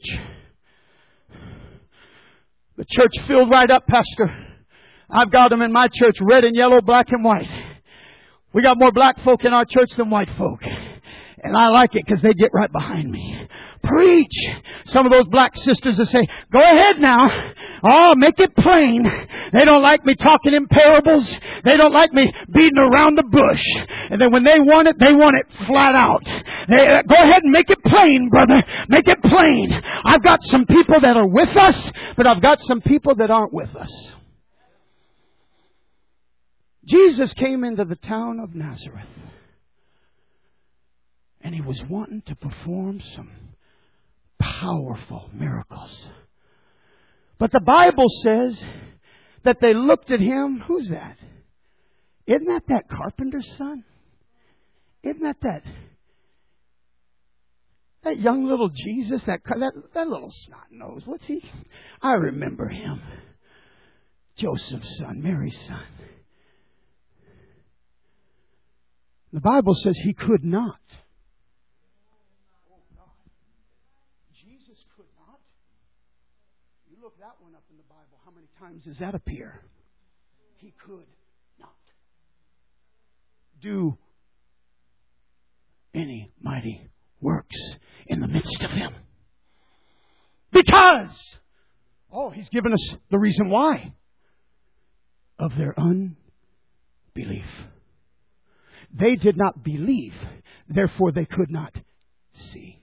The church filled right up, Pastor. I've got them in my church, red and yellow, black and white. We got more black folk in our church than white folk. And I like it because they get right behind me. Preach. Some of those black sisters that say, go ahead now. Oh, make it plain. They don't like me talking in parables. They don't like me beating around the bush. And then when they want it, they want it flat out. They, uh, go ahead and make it plain, brother. Make it plain. I've got some people that are with us, but I've got some people that aren't with us. Jesus came into the town of Nazareth. And He was wanting to perform some powerful miracles. But the Bible says that they looked at Him. Who's that? Isn't that that carpenter's son? Isn't that that, that young little Jesus? That, that, that little snot nose. What's he? I remember him. Joseph's son, Mary's son. The Bible says He could not. That one up in the Bible. How many times does that appear? He could not do any mighty works in the midst of them. Because, oh, He's given us the reason why. Of their unbelief. They did not believe, therefore they could not see.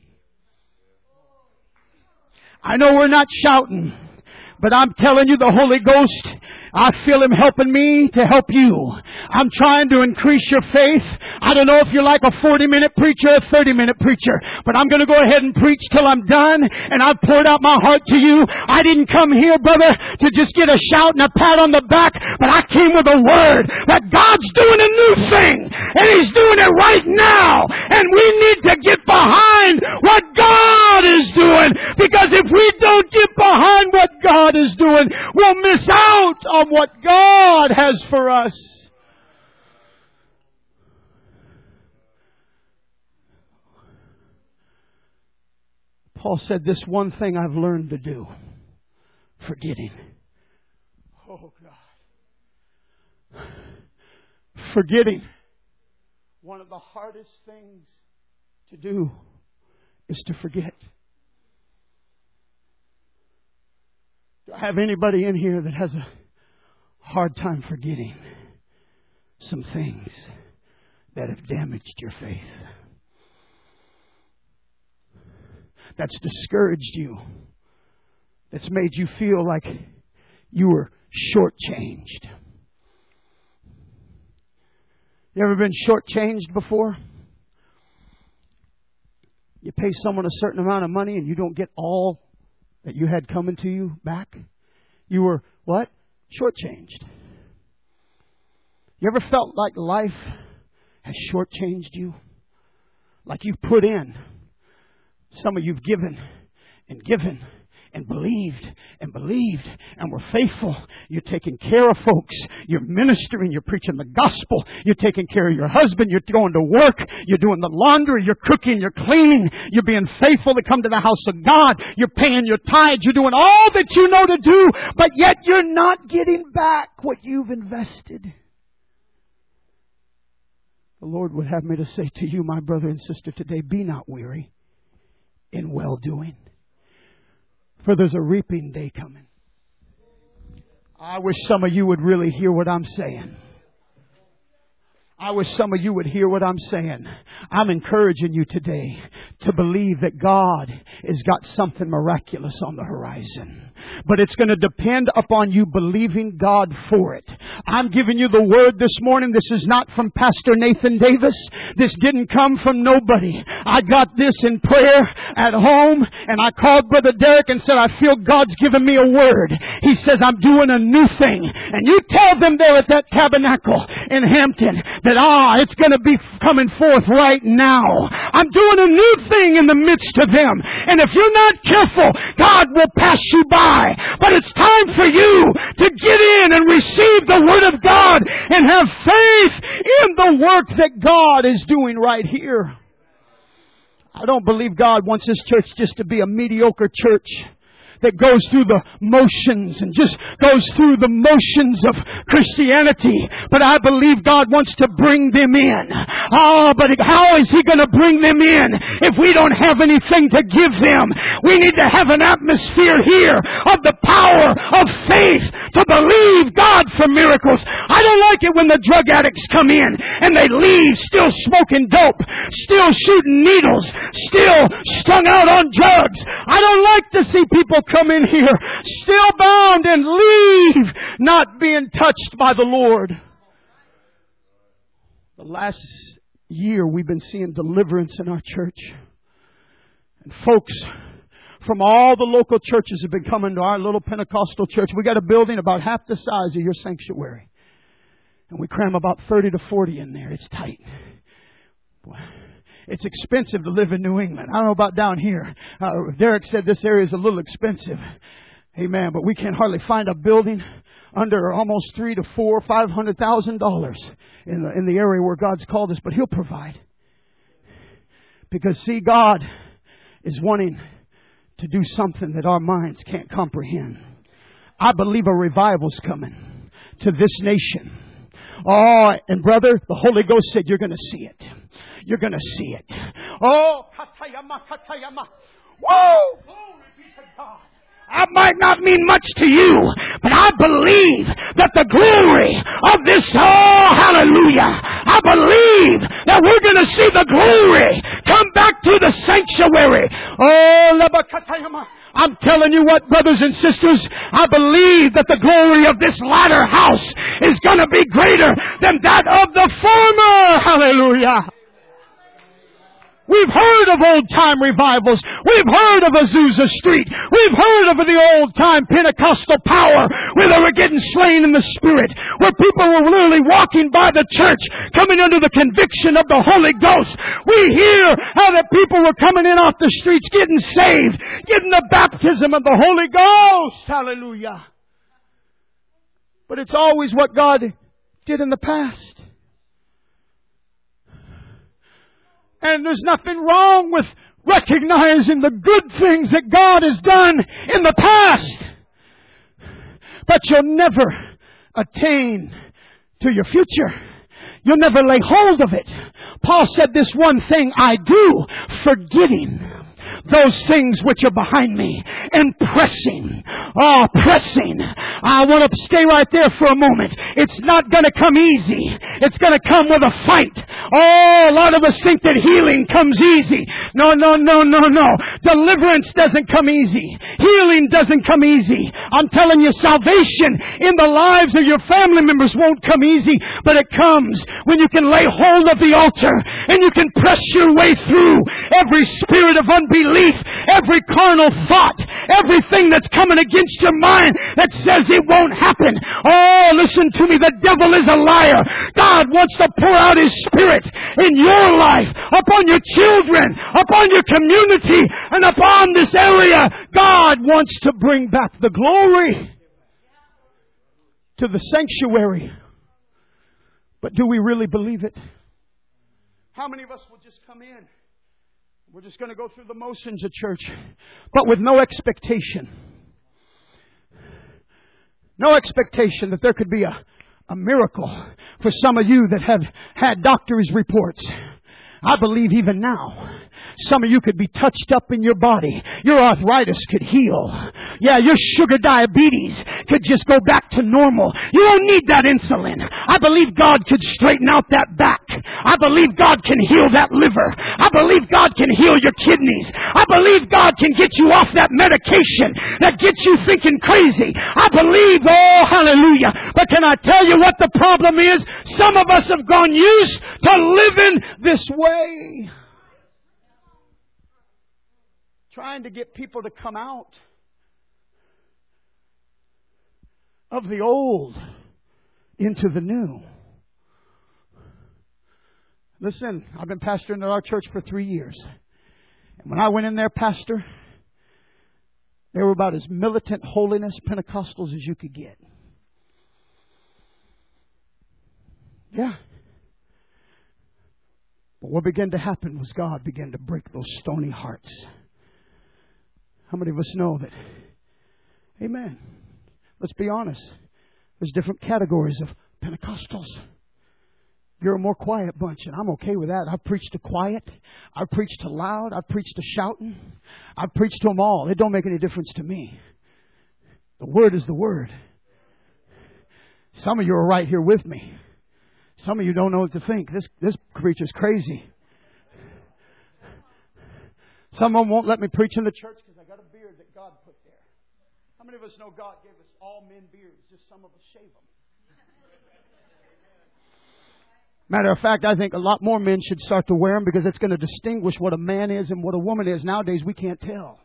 I know we're not shouting, but I'm telling you, the Holy Ghost, I feel Him helping me to help you. I'm trying to increase your faith. I don't know if you're like a forty-minute preacher or a thirty-minute preacher, but I'm going to go ahead and preach till I'm done, and I've poured out my heart to you. I didn't come here, brother, to just get a shout and a pat on the back, but I came with a word that God's doing a new thing, and He's doing it right now, and we need to get behind what God is doing, because if we don't get behind what God is doing, we'll miss out on what God has for us. Paul said, this one thing I've learned to do, forgetting. Oh God. Forgetting. One of the hardest things to do is to forget. Do I have anybody in here that has a hard time forgetting some things that have damaged your faith? That's discouraged you. That's made you feel like you were shortchanged. You ever been shortchanged before? You pay someone a certain amount of money and you don't get all that you had coming to you back. You were, what? Shortchanged. You ever felt like life has shortchanged you? Like you've put in. Some of you've given and given and believed and believed and were faithful. You're taking care of folks. You're ministering. You're preaching the gospel. You're taking care of your husband. You're going to work. You're doing the laundry. You're cooking. You're cleaning. You're being faithful to come to the house of God. You're paying your tithes. You're doing all that you know to do, but yet you're not getting back what you've invested. The Lord would have me to say to you, my brother and sister, today, be not weary in well-doing, for there's a reaping day coming. I wish some of you would really hear what I'm saying. I wish some of you would hear what I'm saying. I'm encouraging you today to believe that God has got something miraculous on the horizon. But it's going to depend upon you believing God for it. I'm giving you the word this morning. This is not from Pastor Nathan Davis. This didn't come from nobody. I got this in prayer at home, and I called Brother Derek and said, I feel God's given me a word. He says, I'm doing a new thing. And you tell them there at that tabernacle in Hampton that, ah, it's going to be coming forth right now. I'm doing a new thing in the midst of them. And if you're not careful, God will pass you by. But it's time for you to get in and receive the Word of God and have faith in the work that God is doing right here. I don't believe God wants His church just to be a mediocre church that goes through the motions and just goes through the motions of Christianity. But I believe God wants to bring them in. Oh, but how is He going to bring them in if we don't have anything to give them? We need to have an atmosphere here of the power of faith to believe God for miracles. I don't like it when the drug addicts come in and they leave still smoking dope, still shooting needles, still strung out on drugs. I don't like to see people come in here still bound and leave not being touched by the Lord. The last year we've been seeing deliverance in our church. And folks from all the local churches have been coming to our little Pentecostal church. We got a building about half the size of your sanctuary. And we cram about thirty to forty in there. It's tight. Boy, it's expensive to live in New England. I don't know about down here. Uh, Derek said this area is a little expensive. Amen. But we can hardly find a building under almost three to four, five hundred thousand dollars in the in the area where God's called us. But He'll provide. Because see, God is wanting to do something that our minds can't comprehend. I believe a revival's coming to this nation. Oh, and brother, the Holy Ghost said you're going to see it. You're going to see it. Oh, katayama, katayama. Whoa! Glory be to God. That might not mean much to you, but I believe that the glory of this, oh, hallelujah, I believe that we're going to see the glory come back to the sanctuary. Oh, labakatayama. I'm telling you what, brothers and sisters, I believe that the glory of this latter house is going to be greater than that of the former. Hallelujah. We've heard of old-time revivals. We've heard of Azusa Street. We've heard of the old-time Pentecostal power where they were getting slain in the Spirit, where people were literally walking by the church, coming under the conviction of the Holy Ghost. We hear how the people were coming in off the streets, getting saved, getting the baptism of the Holy Ghost. Hallelujah. But it's always what God did in the past. And there's nothing wrong with recognizing the good things that God has done in the past. But you'll never attain to your future. You'll never lay hold of it. Paul said this one thing I do, forgetting those things which are behind me and pressing. Oh, pressing. I want to stay right there for a moment. It's not going to come easy. It's going to come with a fight. Oh, a lot of us think that healing comes easy. No, no, no, no, no. Deliverance doesn't come easy. Healing doesn't come easy. I'm telling you, salvation in the lives of your family members won't come easy, but it comes when you can lay hold of the altar and you can press your way through every spirit of unbelief, every carnal thought, everything that's coming against your mind that says it won't happen. Oh, listen to me. The devil is a liar. God wants to pour out His Spirit in your life, upon your children, upon your community, and upon this area. God wants to bring back the glory to the sanctuary. But do we really believe it? How many of us will just come in? We're just going to go through the motions of church, but with no expectation. No expectation that there could be a, a miracle for some of you that have had doctor's reports. I believe even now, some of you could be touched up in your body. Your arthritis could heal. Yeah, your sugar diabetes could just go back to normal. You don't need that insulin. I believe God could straighten out that back. I believe God can heal that liver. I believe God can heal your kidneys. I believe God can get you off that medication that gets you thinking crazy. I believe, oh, hallelujah. But can I tell you what the problem is? Some of us have gone used to living this way. Trying to get people to come out of the old into the new. Listen, I've been pastoring at our church for three years. And when I went in there, pastor, they were about as militant holiness Pentecostals as you could get. Yeah. But what began to happen was God began to break those stony hearts. How many of us know that Amen. Let's be honest. There's different categories of Pentecostals. You're a more quiet bunch, and I'm okay with that. I've preached to quiet. I've preached to loud. I've preached to shouting. I've preached to them all. It don't make any difference to me. The Word is the Word. Some of you are right here with me. Some of you don't know what to think. This, this preacher's crazy. Some of them won't let me preach in the church because I got a beard that God put there. How many of us know God gave us all men beards? Just some of us shave them. Matter of fact, I think a lot more men should start to wear them because it's going to distinguish what a man is and what a woman is. Nowadays, we can't tell.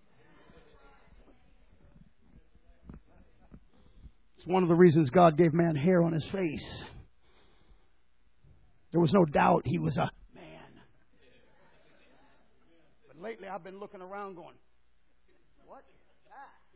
It's one of the reasons God gave man hair on his face. There was no doubt he was a man. But lately, I've been looking around going, what is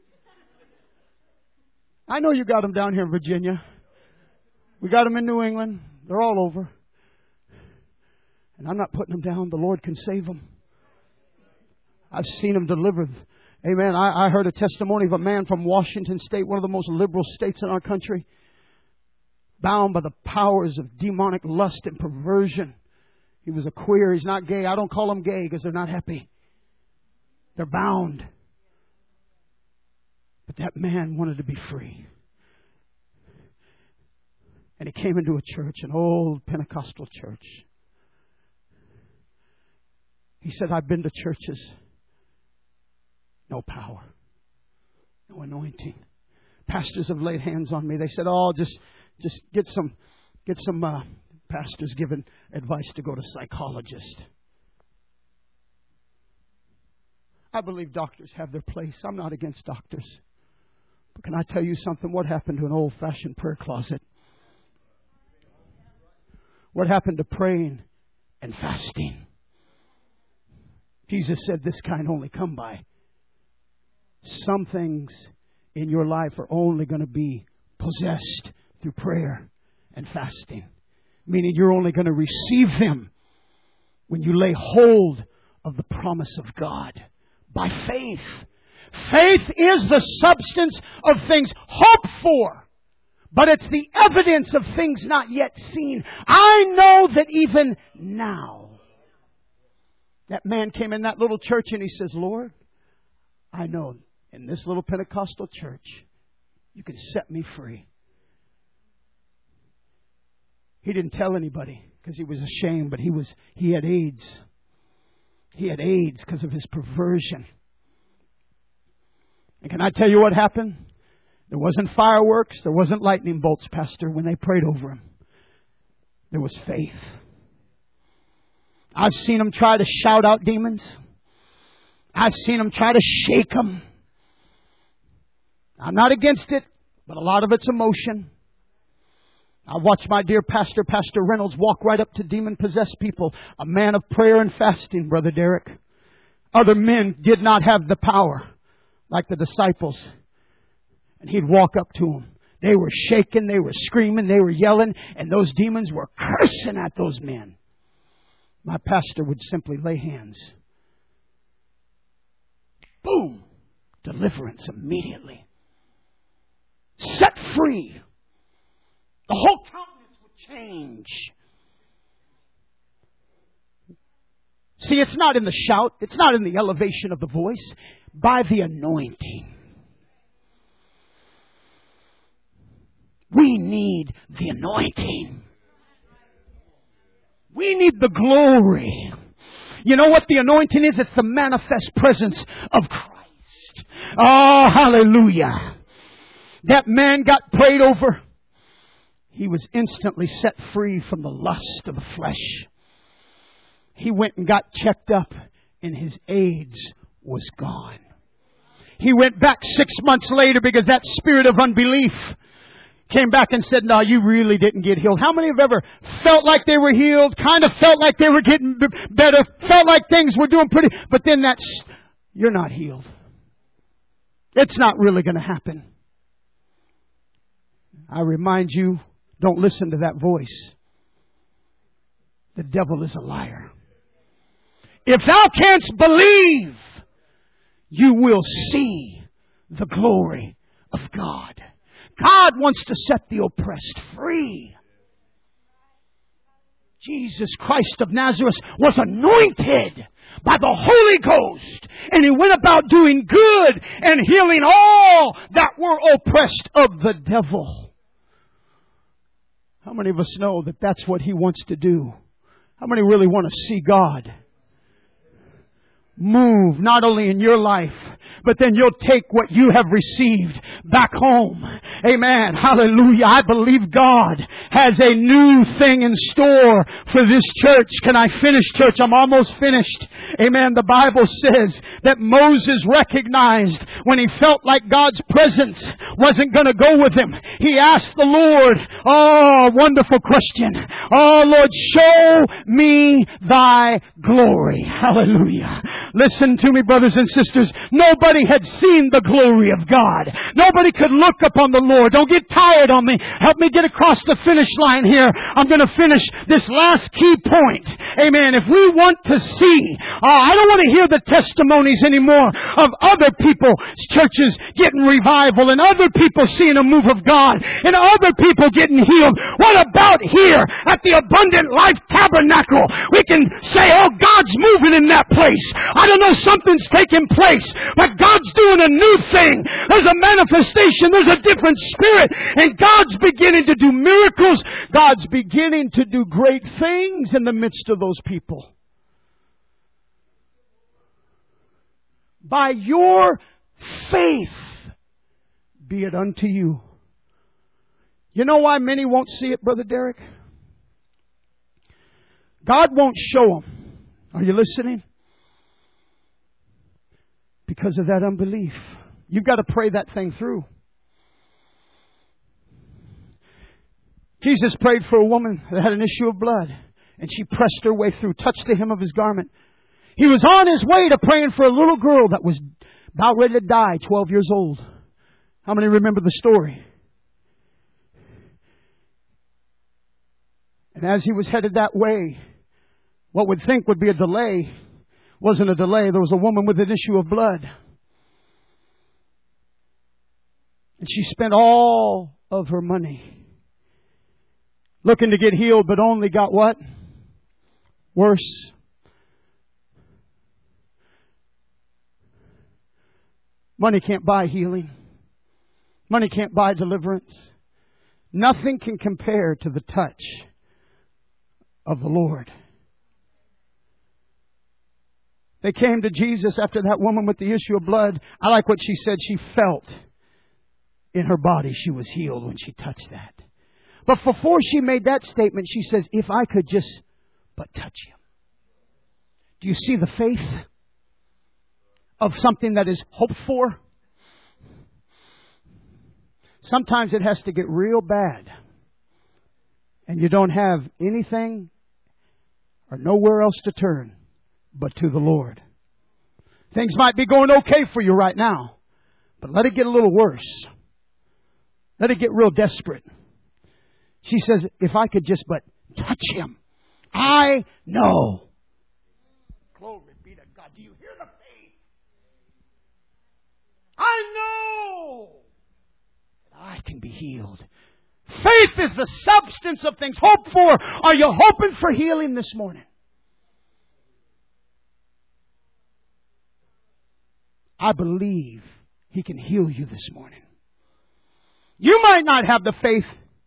that? I know you got them down here in Virginia. We got them in New England. They're all over. And I'm not putting them down. The Lord can save them. I've seen them delivered. Amen. I, I heard a testimony of a man from Washington State, one of the most liberal states in our country, bound by the powers of demonic lust and perversion. He was a queer. He's not gay. I don't call them gay because they're not happy. They're bound. But that man wanted to be free. And he came into a church, an old Pentecostal church. He said, I've been to churches. No power. No anointing. Pastors have laid hands on me. They said, oh, just just get some get some uh, pastors giving advice to go to psychologists. I believe doctors have their place. I'm not against doctors. But can I tell you something? What happened to an old-fashioned prayer closet? What happened to praying and fasting? Jesus said this kind only come by. Some things in your life are only going to be possessed through prayer and fasting. Meaning you're only going to receive them when you lay hold of the promise of God by faith. Faith is the substance of things hoped for. But it's the evidence of things not yet seen. I know that even now. That man came in that little church and he says, Lord, I know in this little Pentecostal church, you can set me free. He didn't tell anybody because he was ashamed, but he was he had AIDS. He had AIDS because of his perversion. And can I tell you what happened? There wasn't fireworks. There wasn't lightning bolts, Pastor, when they prayed over him. There was faith. I've seen them try to shout out demons. I've seen them try to shake them. I'm not against it, but a lot of it's emotion. I watched my dear pastor, Pastor Reynolds, walk right up to demon-possessed people. A man of prayer and fasting, Brother Derek. Other men did not have the power like the disciples. And he'd walk up to them. They were shaking, they were screaming, they were yelling, and those demons were cursing at those men. My pastor would simply lay hands. Boom! Deliverance immediately. Set free. The whole countenance would change. See, it's not in the shout. It's not in the elevation of the voice. By the anointing. We need the anointing. We need the glory. You know what the anointing is? It's the manifest presence of Christ. Oh, hallelujah. That man got prayed over. He was instantly set free from the lust of the flesh. He went and got checked up, and his AIDS was gone. He went back six months later because that spirit of unbelief came back and said, no, you really didn't get healed. How many have ever felt like they were healed, kind of felt like they were getting better, felt like things were doing pretty, but then that's, you're not healed. It's not really going to happen. I remind you, don't listen to that voice. The devil is a liar. If thou canst believe, you will see the glory of God. God wants to set the oppressed free. Jesus Christ of Nazareth was anointed by the Holy Ghost, and He went about doing good and healing all that were oppressed of the devil. How many of us know that that's what He wants to do? How many really want to see God move not only in your life, but then you'll take what you have received back home. Amen. Hallelujah. I believe God has a new thing in store for this church. Can I finish, church? I'm almost finished. Amen. The Bible says that Moses recognized when he felt like God's presence wasn't going to go with him. He asked the Lord, oh, wonderful question. Oh, Lord, show me thy glory. Hallelujah. Listen to me, brothers and sisters. Nobody had seen the glory of God. Nobody could look upon the Lord. Don't get tired on me. Help me get across the finish line here. I'm going to finish this last key point. Amen. If we want to see, uh, I don't want to hear the testimonies anymore of other people's churches getting revival and other people seeing a move of God and other people getting healed. What about here at the Abundant Life Tabernacle? We can say, oh, God's moving in that place. I don't know, something's taking place, but God's doing a new thing. There's a manifestation. There's a different spirit. And God's beginning to do miracles. God's beginning to do great things in the midst of those people. By your faith be it unto you. You know why many won't see it, Brother Derek? God won't show them. Are you listening? Because of that unbelief. You've got to pray that thing through. Jesus prayed for a woman that had an issue of blood, and she pressed her way through, touched the hem of His garment. He was on His way to praying for a little girl that was about ready to die, twelve years old. How many remember the story? And as He was headed that way, what would think would be a delay wasn't a delay. There was a woman with an issue of blood. And she spent all of her money looking to get healed, but only got what? Worse. Money can't buy healing. Money can't buy deliverance. Nothing can compare to the touch of the Lord. They came to Jesus after that woman with the issue of blood. I like what she said. She felt in her body she was healed when she touched that. But before she made that statement, she says, if I could just but touch Him. Do you see the faith of something that is hoped for? Sometimes it has to get real bad. And you don't have anything or nowhere else to turn but to the Lord. Things might be going okay for you right now, but let it get a little worse. Let it get real desperate. She says, if I could just but touch Him, I know. Glory be to God. Do you hear the faith? I know that I can be healed. Faith is the substance of things hoped for. Are you hoping for healing this morning? I believe He can heal you this morning. You might not have the faith,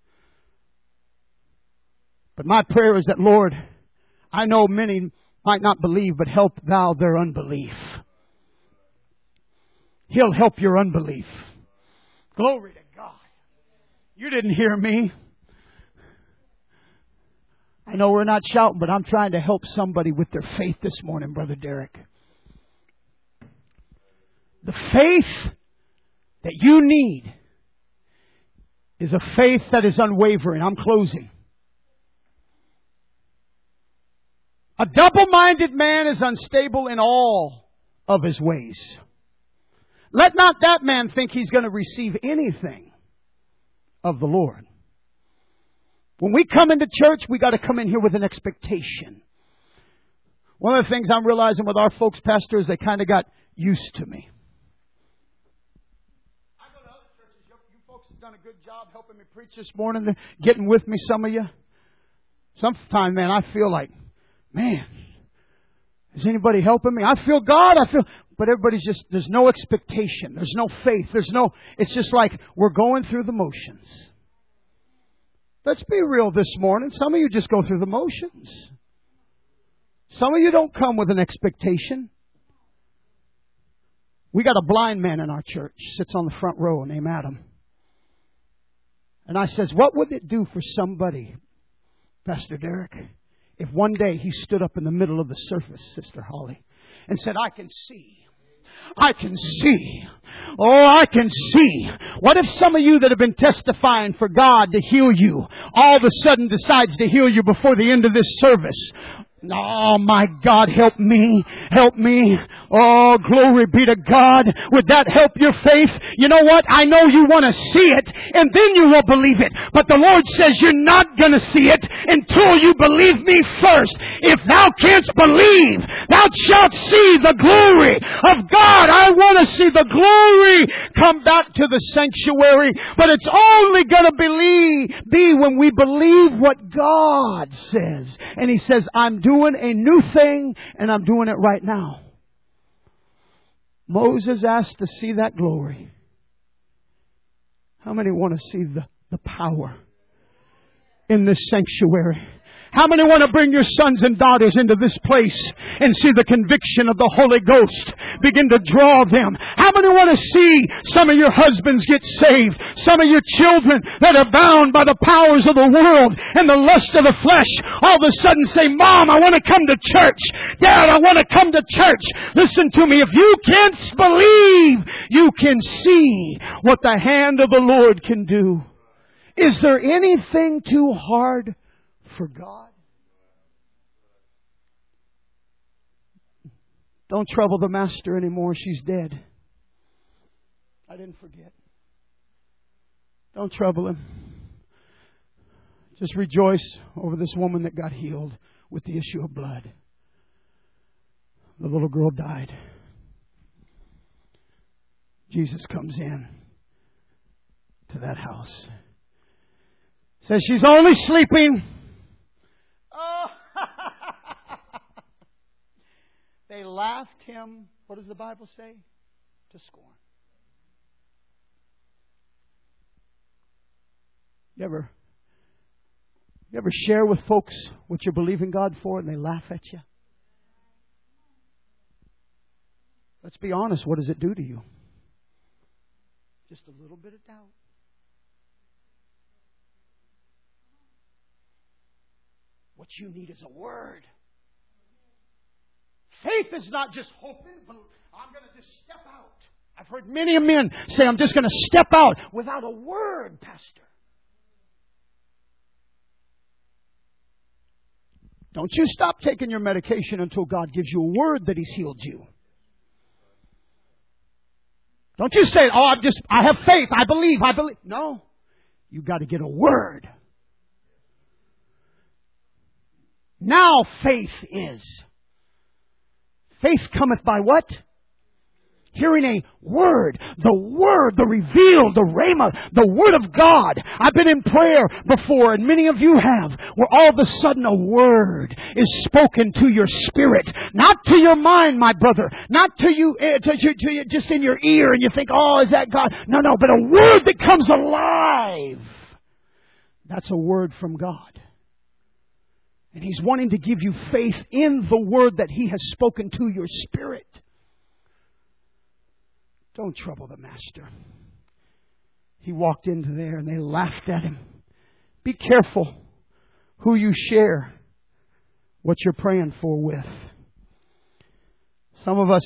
but my prayer is that, Lord, I know many might not believe, but help Thou their unbelief. He'll help your unbelief. Glory to God. You didn't hear me. I know we're not shouting, but I'm trying to help somebody with their faith this morning, Brother Derek. The faith that you need is a faith that is unwavering. I'm closing. A double-minded man is unstable in all of his ways. Let not that man think he's going to receive anything of the Lord. When we come into church, we got to come in here with an expectation. One of the things I'm realizing with our folks, pastors, they kind of got used to me. done a good job helping me preach this morning, getting with me, some of you. Sometimes, man, I feel like, man, is anybody helping me? I feel God. I feel, but everybody's just, there's no expectation. There's no faith. There's no, it's just like we're going through the motions. Let's be real this morning. Some of you just go through the motions. Some of you don't come with an expectation. We got a blind man in our church, sits on the front row, named Adam. And I says, what would it do for somebody, Pastor Derek, if one day he stood up in the middle of the service, Sister Holly, and said, I can see. I can see. Oh, I can see. What if some of you that have been testifying for God to heal you, all of a sudden decides to heal you before the end of this service? Oh, my God, help me. Help me. Oh, glory be to God. Would that help your faith? You know what? I know you want to see it, and then you will believe it. But the Lord says you're not going to see it until you believe me first. If thou canst believe, thou shalt see the glory of God. I want to see the glory come back to the sanctuary. But it's only going to believe, be when we believe what God says. And He says, I'm doing doing a new thing, and I'm doing it right now. Moses asked to see that glory. How many want to see the, the power in this sanctuary? How many want to bring your sons and daughters into this place and see the conviction of the Holy Ghost begin to draw them? How many want to see some of your husbands get saved? Some of your children that are bound by the powers of the world and the lust of the flesh all of a sudden say, Mom, I want to come to church. Dad, I want to come to church. Listen to me. If you can't believe, you can see what the hand of the Lord can do. Is there anything too hard for God? Don't trouble the master anymore. She's dead. I didn't forget. Don't trouble him. Just rejoice over this woman that got healed with the issue of blood. The little girl died. Jesus comes in to that house. Says she's only sleeping. Oh. They laughed him, what does the Bible say? To scorn. You ever, you ever share with folks what you're believing God for and they laugh at you? Let's be honest, what does it do to you? Just a little bit of doubt. What you need is a word. Faith is not just hoping, but I'm going to just step out. I've heard many men say, I'm just going to step out without a word, Pastor. Don't you stop taking your medication until God gives you a word that He's healed you. Don't you say, oh, I'm just, I have faith, I believe, I believe. No, you've got to get a word. Now faith is. Faith cometh by what? Hearing a word. The word, the revealed, the rhema, the word of God. I've been in prayer before, and many of you have, where all of a sudden a word is spoken to your spirit. Not to your mind, my brother. Not to you, uh, to, to, to you just in your ear, and you think, oh, is that God? No, no, but a word that comes alive. That's a word from God. And He's wanting to give you faith in the word that He has spoken to your spirit. Don't trouble the master. He walked into there and they laughed at him. Be careful who you share what you're praying for with. Some of us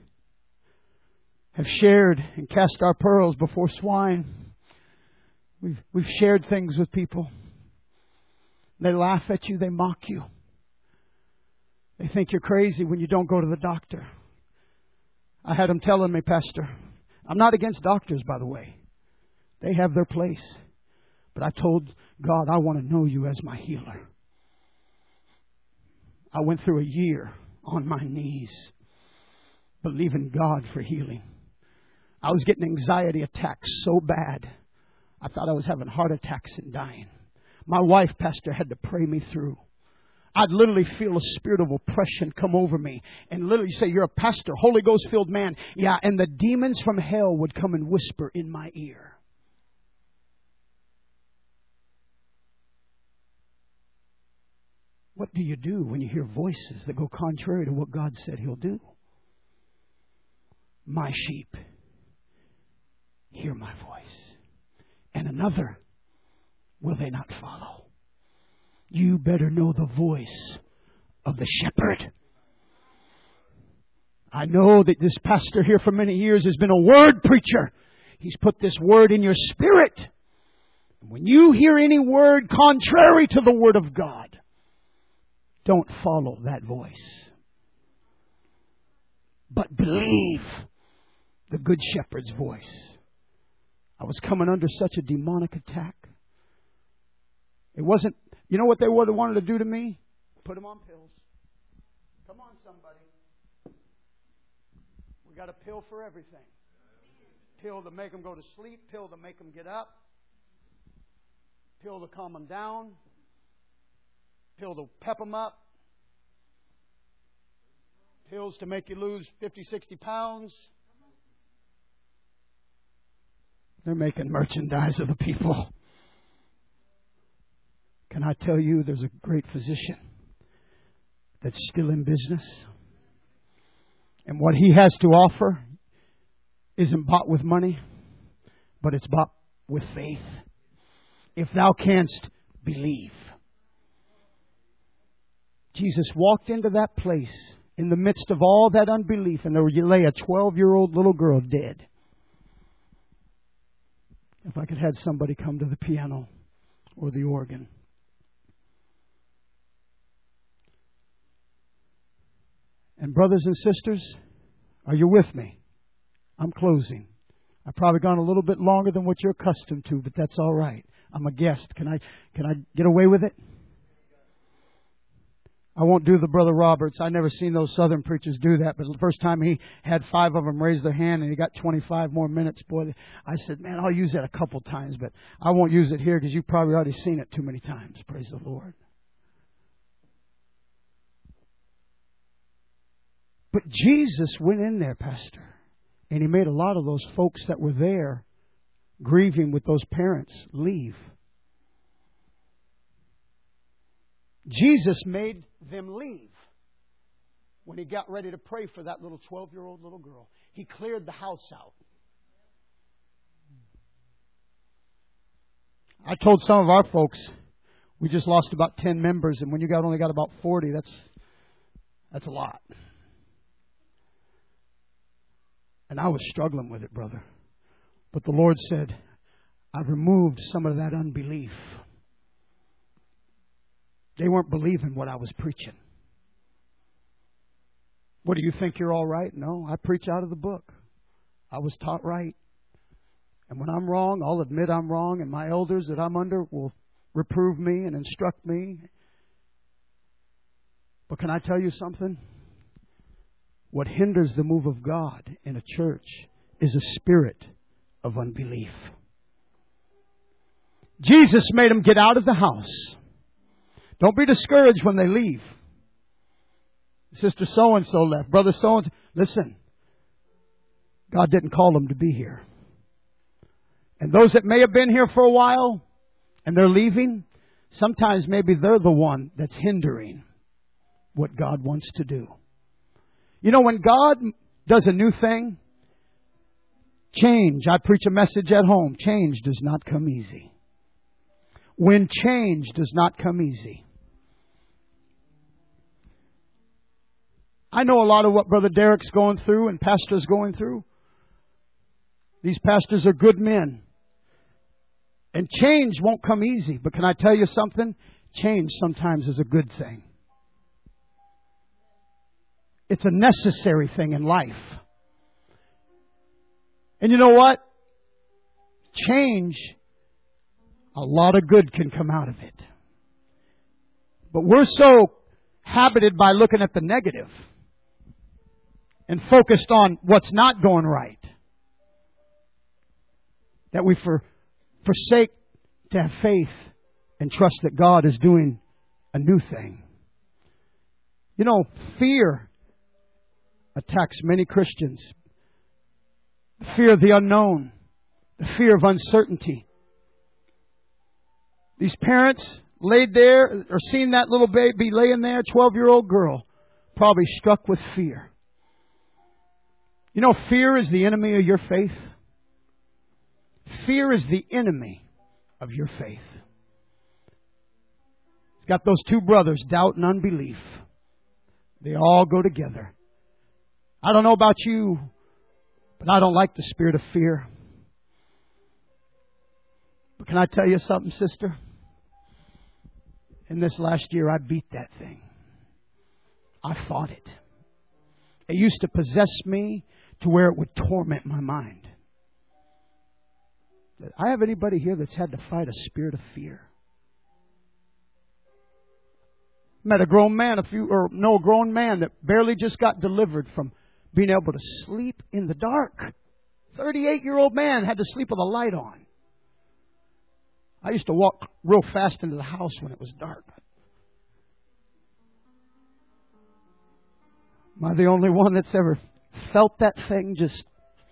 have shared and cast our pearls before swine. We've, we've shared things with people. They laugh at you. They mock you. They think you're crazy when you don't go to the doctor. I had them telling me, Pastor, I'm not against doctors, by the way. They have their place. But I told God, I want to know you as my healer. I went through a year on my knees, believing God for healing. I was getting anxiety attacks so bad. I thought I was having heart attacks and dying. My wife, Pastor, had to pray me through. I'd literally feel a spirit of oppression come over me and literally say, you're a pastor, Holy Ghost filled man. Yeah, and the demons from hell would come and whisper in my ear. What do you do when you hear voices that go contrary to what God said He'll do? My sheep hear my voice, and another will they not follow. You better know the voice of the shepherd. I know that this pastor here for many years has been a word preacher. He's put this word in your spirit. When you hear any word contrary to the word of God, don't follow that voice. But believe the good shepherd's voice. I was coming under such a demonic attack. It wasn't, you know what they would have wanted to do to me? Put them on pills. Come on, somebody. We got a pill for everything. Pill to make them go to sleep. Pill to make them get up. Pill to calm them down. Pill to pep them up. Pills to make you lose fifty, sixty pounds. They're making merchandise of the people. Can I tell you there's a great physician that's still in business? And what he has to offer isn't bought with money, but it's bought with faith. If thou canst believe. Jesus walked into that place in the midst of all that unbelief, and there lay a twelve-year-old little girl dead. If I could have somebody come to the piano or the organ. And brothers and sisters, are you with me? I'm closing. I've probably gone a little bit longer than what you're accustomed to, but that's all right. I'm a guest. Can I can I get away with it? I won't do the Brother Roberts. I never seen those Southern preachers do that. But the first time he had five of them raise their hand and he got twenty-five more minutes, boy, I said, man, I'll use that a couple times, but I won't use it here because you've probably already seen it too many times. Praise the Lord. But Jesus went in there, Pastor, and He made a lot of those folks that were there grieving with those parents leave. Jesus made them leave when He got ready to pray for that little twelve-year-old little girl. He cleared the house out. I told some of our folks, we just lost about ten members, and when you got only got about forty, that's that's a lot. And I was struggling with it, brother. But the Lord said, I've removed some of that unbelief. They weren't believing what I was preaching. What, do you think you're all right? No, I preach out of the book. I was taught right. And when I'm wrong, I'll admit I'm wrong. And my elders that I'm under will reprove me and instruct me. But can I tell you something? What hinders the move of God in a church is a spirit of unbelief. Jesus made them get out of the house. Don't be discouraged when they leave. Sister so-and-so left. Brother so-and-so. Listen. God didn't call them to be here. And those that may have been here for a while and they're leaving, sometimes maybe they're the one that's hindering what God wants to do. You know, when God does a new thing, change. I preach a message at home. Change does not come easy. When change does not come easy. I know a lot of what Brother Derek's going through and pastors going through. These pastors are good men. And change won't come easy. But can I tell you something? Change sometimes is a good thing. It's a necessary thing in life. And you know what? Change, a lot of good can come out of it. But we're so habited by looking at the negative and focused on what's not going right that we for, forsake to have faith and trust that God is doing a new thing. You know, fear attacks many Christians. The fear of the unknown. The fear of uncertainty. These parents laid there or seen that little baby laying there, twelve-year-old girl, probably struck with fear. You know, fear is the enemy of your faith. Fear is the enemy of your faith. It's got those two brothers, doubt and unbelief. They all go together. I don't know about you, but I don't like the spirit of fear. But can I tell you something, sister? In this last year, I beat that thing. I fought it. It used to possess me to where it would torment my mind. I have anybody here that's had to fight a spirit of fear? Met a grown man, a few, or no, a grown man that barely just got delivered from being able to sleep in the dark. thirty-eight-year-old man had to sleep with a light on. I used to walk real fast into the house when it was dark. Am I the only one that's ever felt that thing just...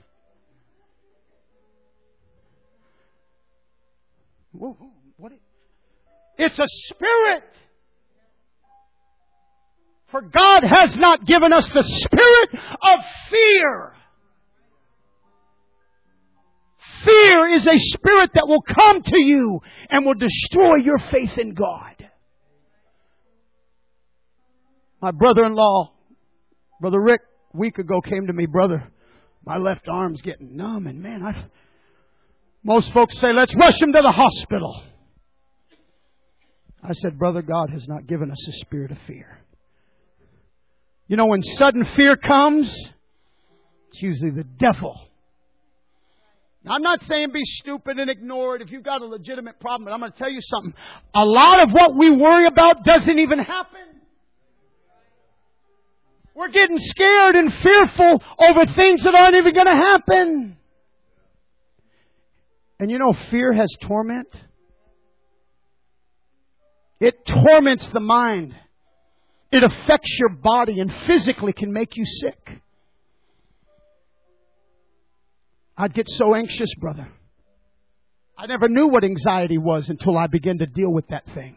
Whoa, whoa, what? It's a spirit. For God has not given us the spirit of fear. Fear is a spirit that will come to you and will destroy your faith in God. My brother-in-law, Brother Rick, a week ago came to me, brother, my left arm's getting numb, and man, I, most folks say, let's rush him to the hospital. I said, brother, God has not given us a spirit of fear. You know, when sudden fear comes, it's usually the devil. Now, I'm not saying be stupid and ignore it if you've got a legitimate problem, but I'm going to tell you something. A lot of what we worry about doesn't even happen. We're getting scared and fearful over things that aren't even going to happen. And you know, fear has torment. It torments the mind. It affects your body and physically can make you sick. I'd get so anxious, brother. I never knew what anxiety was until I began to deal with that thing.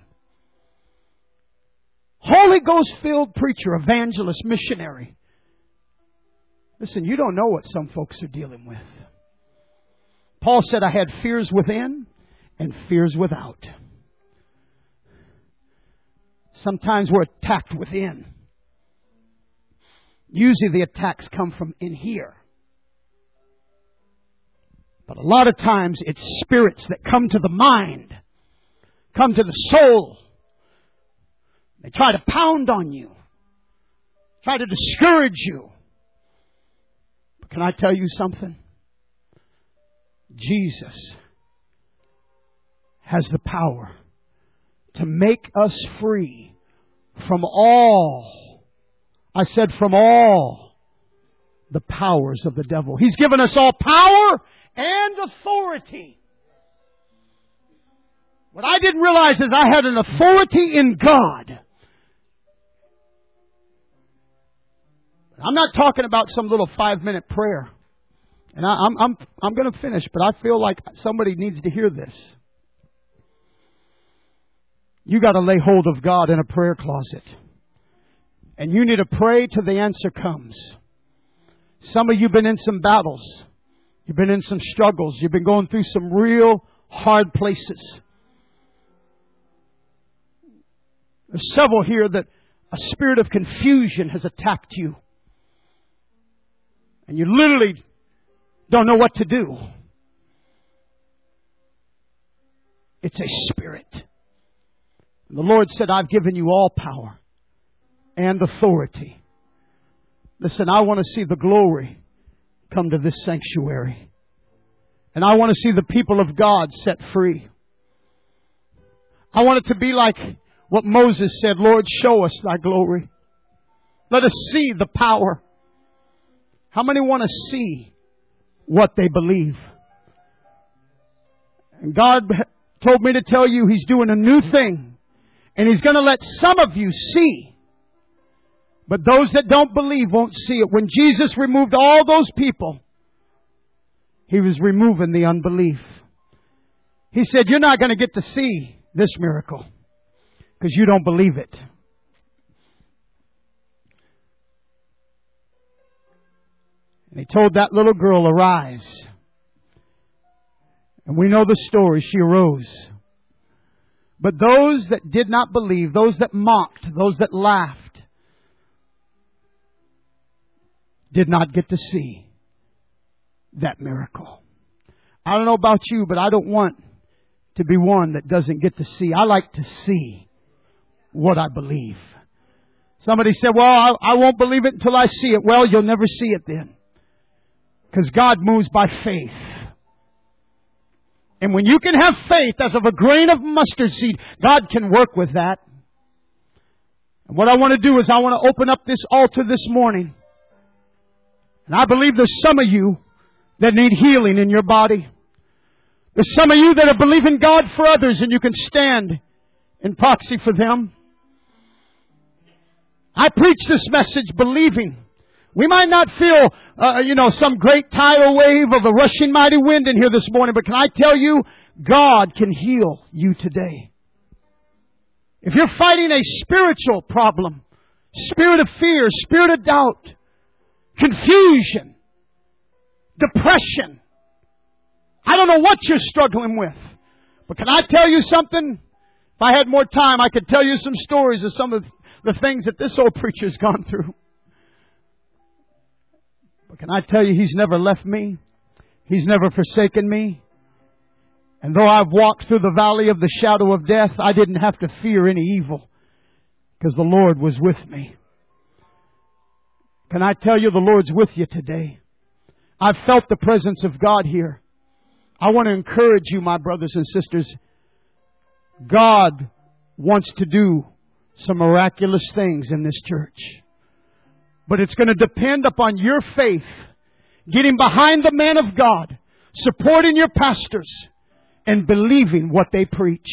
Holy Ghost-filled preacher, evangelist, missionary. Listen, you don't know what some folks are dealing with. Paul said, I had fears within and fears without. Sometimes we're attacked within. Usually the attacks come from in here. But a lot of times it's spirits that come to the mind, come to the soul. They try to pound on you, try to discourage you. But can I tell you something? Jesus has the power to make us free from all, I said from all the powers of the devil. He's given us all power and authority. What I didn't realize is I had an authority in God. I'm not talking about some little five-minute prayer. And I, I'm I'm I'm going to finish, but I feel like somebody needs to hear this. You got to lay hold of God in a prayer closet. And you need to pray till the answer comes. Some of you have been in some battles. You've been in some struggles. You've been going through some real hard places. There's several here that a spirit of confusion has attacked you. And you literally don't know what to do. It's a spirit. And the Lord said, I've given you all power and authority. Listen, I want to see the glory come to this sanctuary. And I want to see the people of God set free. I want it to be like what Moses said, Lord, show us thy glory. Let us see the power. How many want to see what they believe? And God told me to tell you He's doing a new thing. And He's going to let some of you see. But those that don't believe won't see it. When Jesus removed all those people, He was removing the unbelief. He said, you're not going to get to see this miracle because you don't believe it. And He told that little girl, arise. And we know the story. She arose. But those that did not believe, those that mocked, those that laughed, did not get to see that miracle. I don't know about you, but I don't want to be one that doesn't get to see. I like to see what I believe. Somebody said, well, I, I won't believe it until I see it. Well, you'll never see it then. Because God moves by faith. And when you can have faith as of a grain of mustard seed, God can work with that. And what I want to do is I want to open up this altar this morning. And I believe there's some of you that need healing in your body. There's some of you that are believing God for others and you can stand in proxy for them. I preach this message believing. We might not feel, uh, you know, some great tidal wave of a rushing mighty wind in here this morning, but can I tell you, God can heal you today. If you're fighting a spiritual problem, spirit of fear, spirit of doubt, confusion, depression, I don't know what you're struggling with. But can I tell you something? If I had more time, I could tell you some stories of some of the things that this old preacher's gone through. But can I tell you, He's never left me. He's never forsaken me. And though I've walked through the valley of the shadow of death, I didn't have to fear any evil because the Lord was with me. Can I tell you, the Lord's with you today? I've felt the presence of God here. I want to encourage you, my brothers and sisters. God wants to do some miraculous things in this church. But it's going to depend upon your faith, getting behind the man of God, supporting your pastors, and believing what they preach.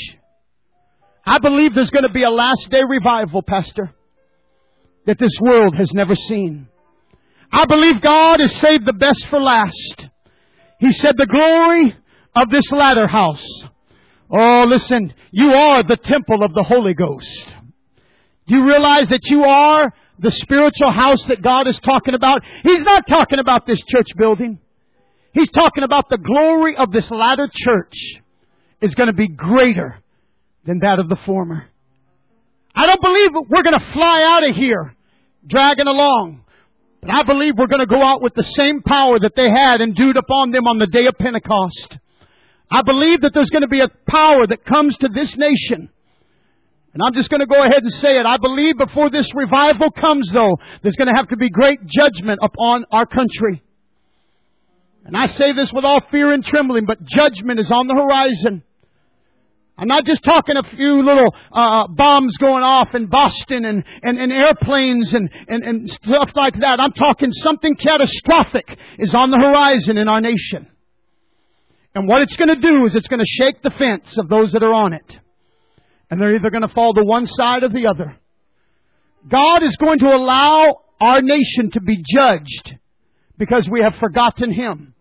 I believe there's going to be a last day revival, Pastor, that this world has never seen. I believe God has saved the best for last. He said the glory of this latter house. Oh, listen, you are the temple of the Holy Ghost. Do you realize that you are the spiritual house that God is talking about? He's not talking about this church building. He's talking about the glory of this latter church is going to be greater than that of the former. I don't believe we're going to fly out of here dragging along. But I believe we're going to go out with the same power that they had endued upon them on the day of Pentecost. I believe that there's going to be a power that comes to this nation. And I'm just going to go ahead and say it. I believe before this revival comes, though, there's going to have to be great judgment upon our country. And I say this with all fear and trembling, but judgment is on the horizon. I'm not just talking a few little uh, bombs going off in Boston and, and, and airplanes and, and, and stuff like that. I'm talking something catastrophic is on the horizon in our nation. And what it's going to do is it's going to shake the fence of those that are on it. And they're either going to fall to one side or the other. God is going to allow our nation to be judged because we have forgotten Him.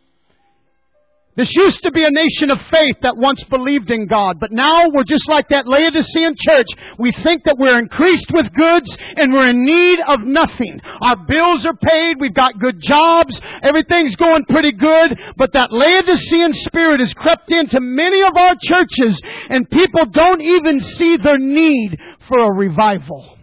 This used to be a nation of faith that once believed in God. But now we're just like that Laodicean church. We think that we're increased with goods and we're in need of nothing. Our bills are paid. We've got good jobs. Everything's going pretty good. But that Laodicean spirit has crept into many of our churches. And people don't even see their need for a revival.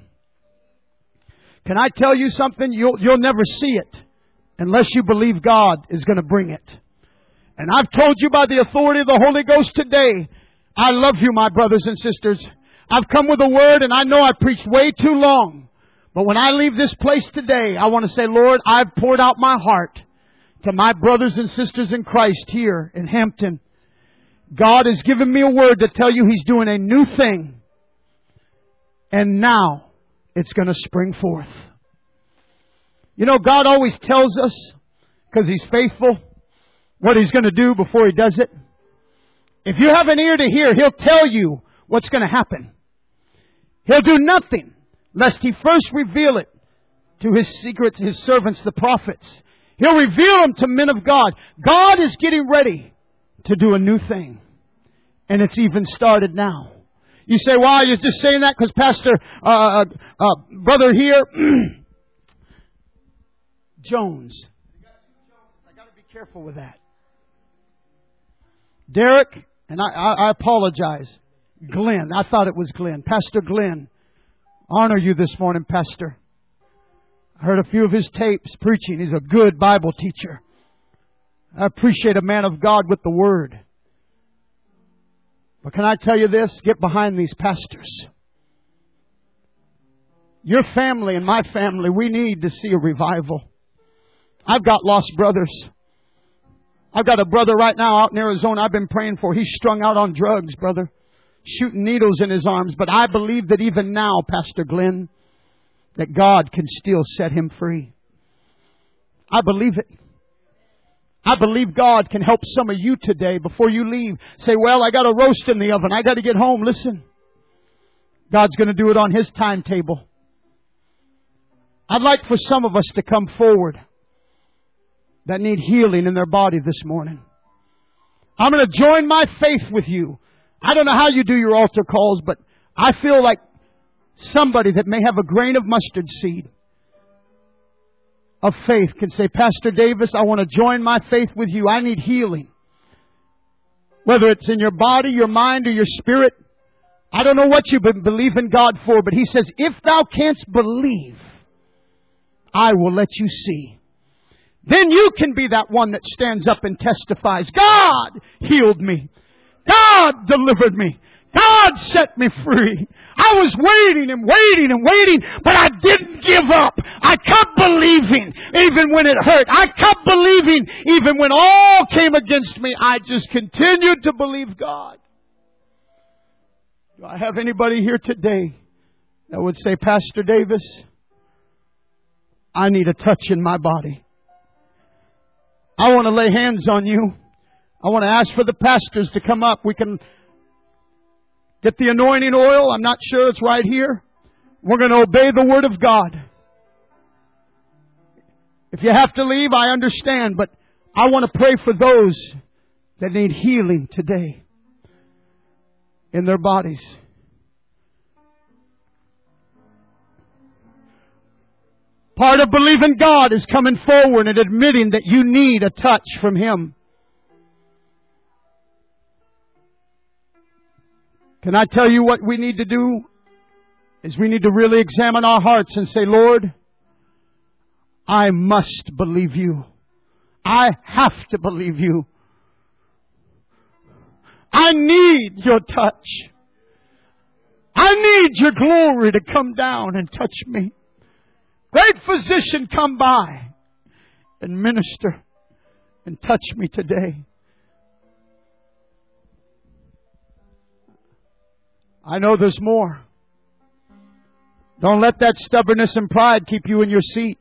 Can I tell you something? You'll, you'll never see it unless you believe God is going to bring it. And I've told you by the authority of the Holy Ghost today, I love you, my brothers and sisters. I've come with a word and I know I preached way too long. But when I leave this place today, I want to say, Lord, I've poured out my heart to my brothers and sisters in Christ here in Hampton. God has given me a word to tell you He's doing a new thing. And now it's going to spring forth. You know, God always tells us, because He's faithful, what He's going to do before He does it. If you have an ear to hear, He'll tell you what's going to happen. He'll do nothing lest He first reveal it to His secrets, His servants, the prophets. He'll reveal them to men of God. God is getting ready to do a new thing. And it's even started now. You say, "Why are you just saying that because Pastor, uh, uh, brother here, Jones." I got to be careful with that. Derek, and I, I, I apologize. Glenn, I thought it was Glenn. Pastor Glenn, honor you this morning, Pastor. I heard a few of his tapes preaching. He's a good Bible teacher. I appreciate a man of God with the Word. But can I tell you this? Get behind these pastors. Your family and my family, we need to see a revival. I've got lost brothers. I've got a brother right now out in Arizona I've been praying for. He's strung out on drugs, brother. Shooting needles in his arms. But I believe that even now, Pastor Glenn, that God can still set him free. I believe it. I believe God can help some of you today before you leave. Say, "Well, I got a roast in the oven. I got to get home." Listen. God's going to do it on His timetable. I'd like for some of us to come forward that need healing in their body this morning. I'm going to join my faith with you. I don't know how you do your altar calls, but I feel like somebody that may have a grain of mustard seed of faith can say, "Pastor Davis, I want to join my faith with you. I need healing." Whether it's in your body, your mind, or your spirit. I don't know what you've been believing God for, but He says, "If thou canst believe, I will let you see." Then you can be that one that stands up and testifies, "God healed me. God delivered me. God set me free. I was waiting and waiting and waiting, but I didn't give up. I kept believing even when it hurt. I kept believing even when all came against me. I just continued to believe God." Do I have anybody here today that would say, "Pastor Davis, I need a touch in my body. I want to lay hands on you. I want to ask for the pastors to come up. We can get the anointing oil. I'm not sure it's right here. We're going to obey the Word of God. If you have to leave, I understand. But I want to pray for those that need healing today in their bodies. Part of believing God is coming forward and admitting that you need a touch from Him. Can I tell you what we need to do? Is we need to really examine our hearts and say, "Lord, I must believe you. I have to believe you. I need your touch. I need your glory to come down and touch me. Great Physician, come by and minister and touch me today." I know there's more. Don't let that stubbornness and pride keep you in your seat.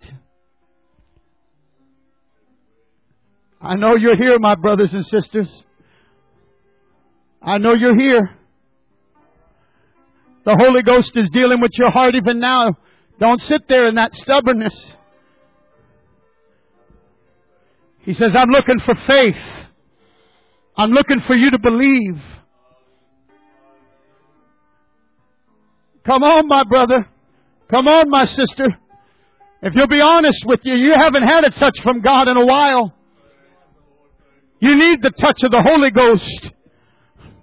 I know you're here, my brothers and sisters. I know you're here. The Holy Ghost is dealing with your heart even now. Don't sit there in that stubbornness. He says, "I'm looking for faith. I'm looking for you to believe." Come on, my brother. Come on, my sister. If you'll be honest with you, you haven't had a touch from God in a while. You need the touch of the Holy Ghost.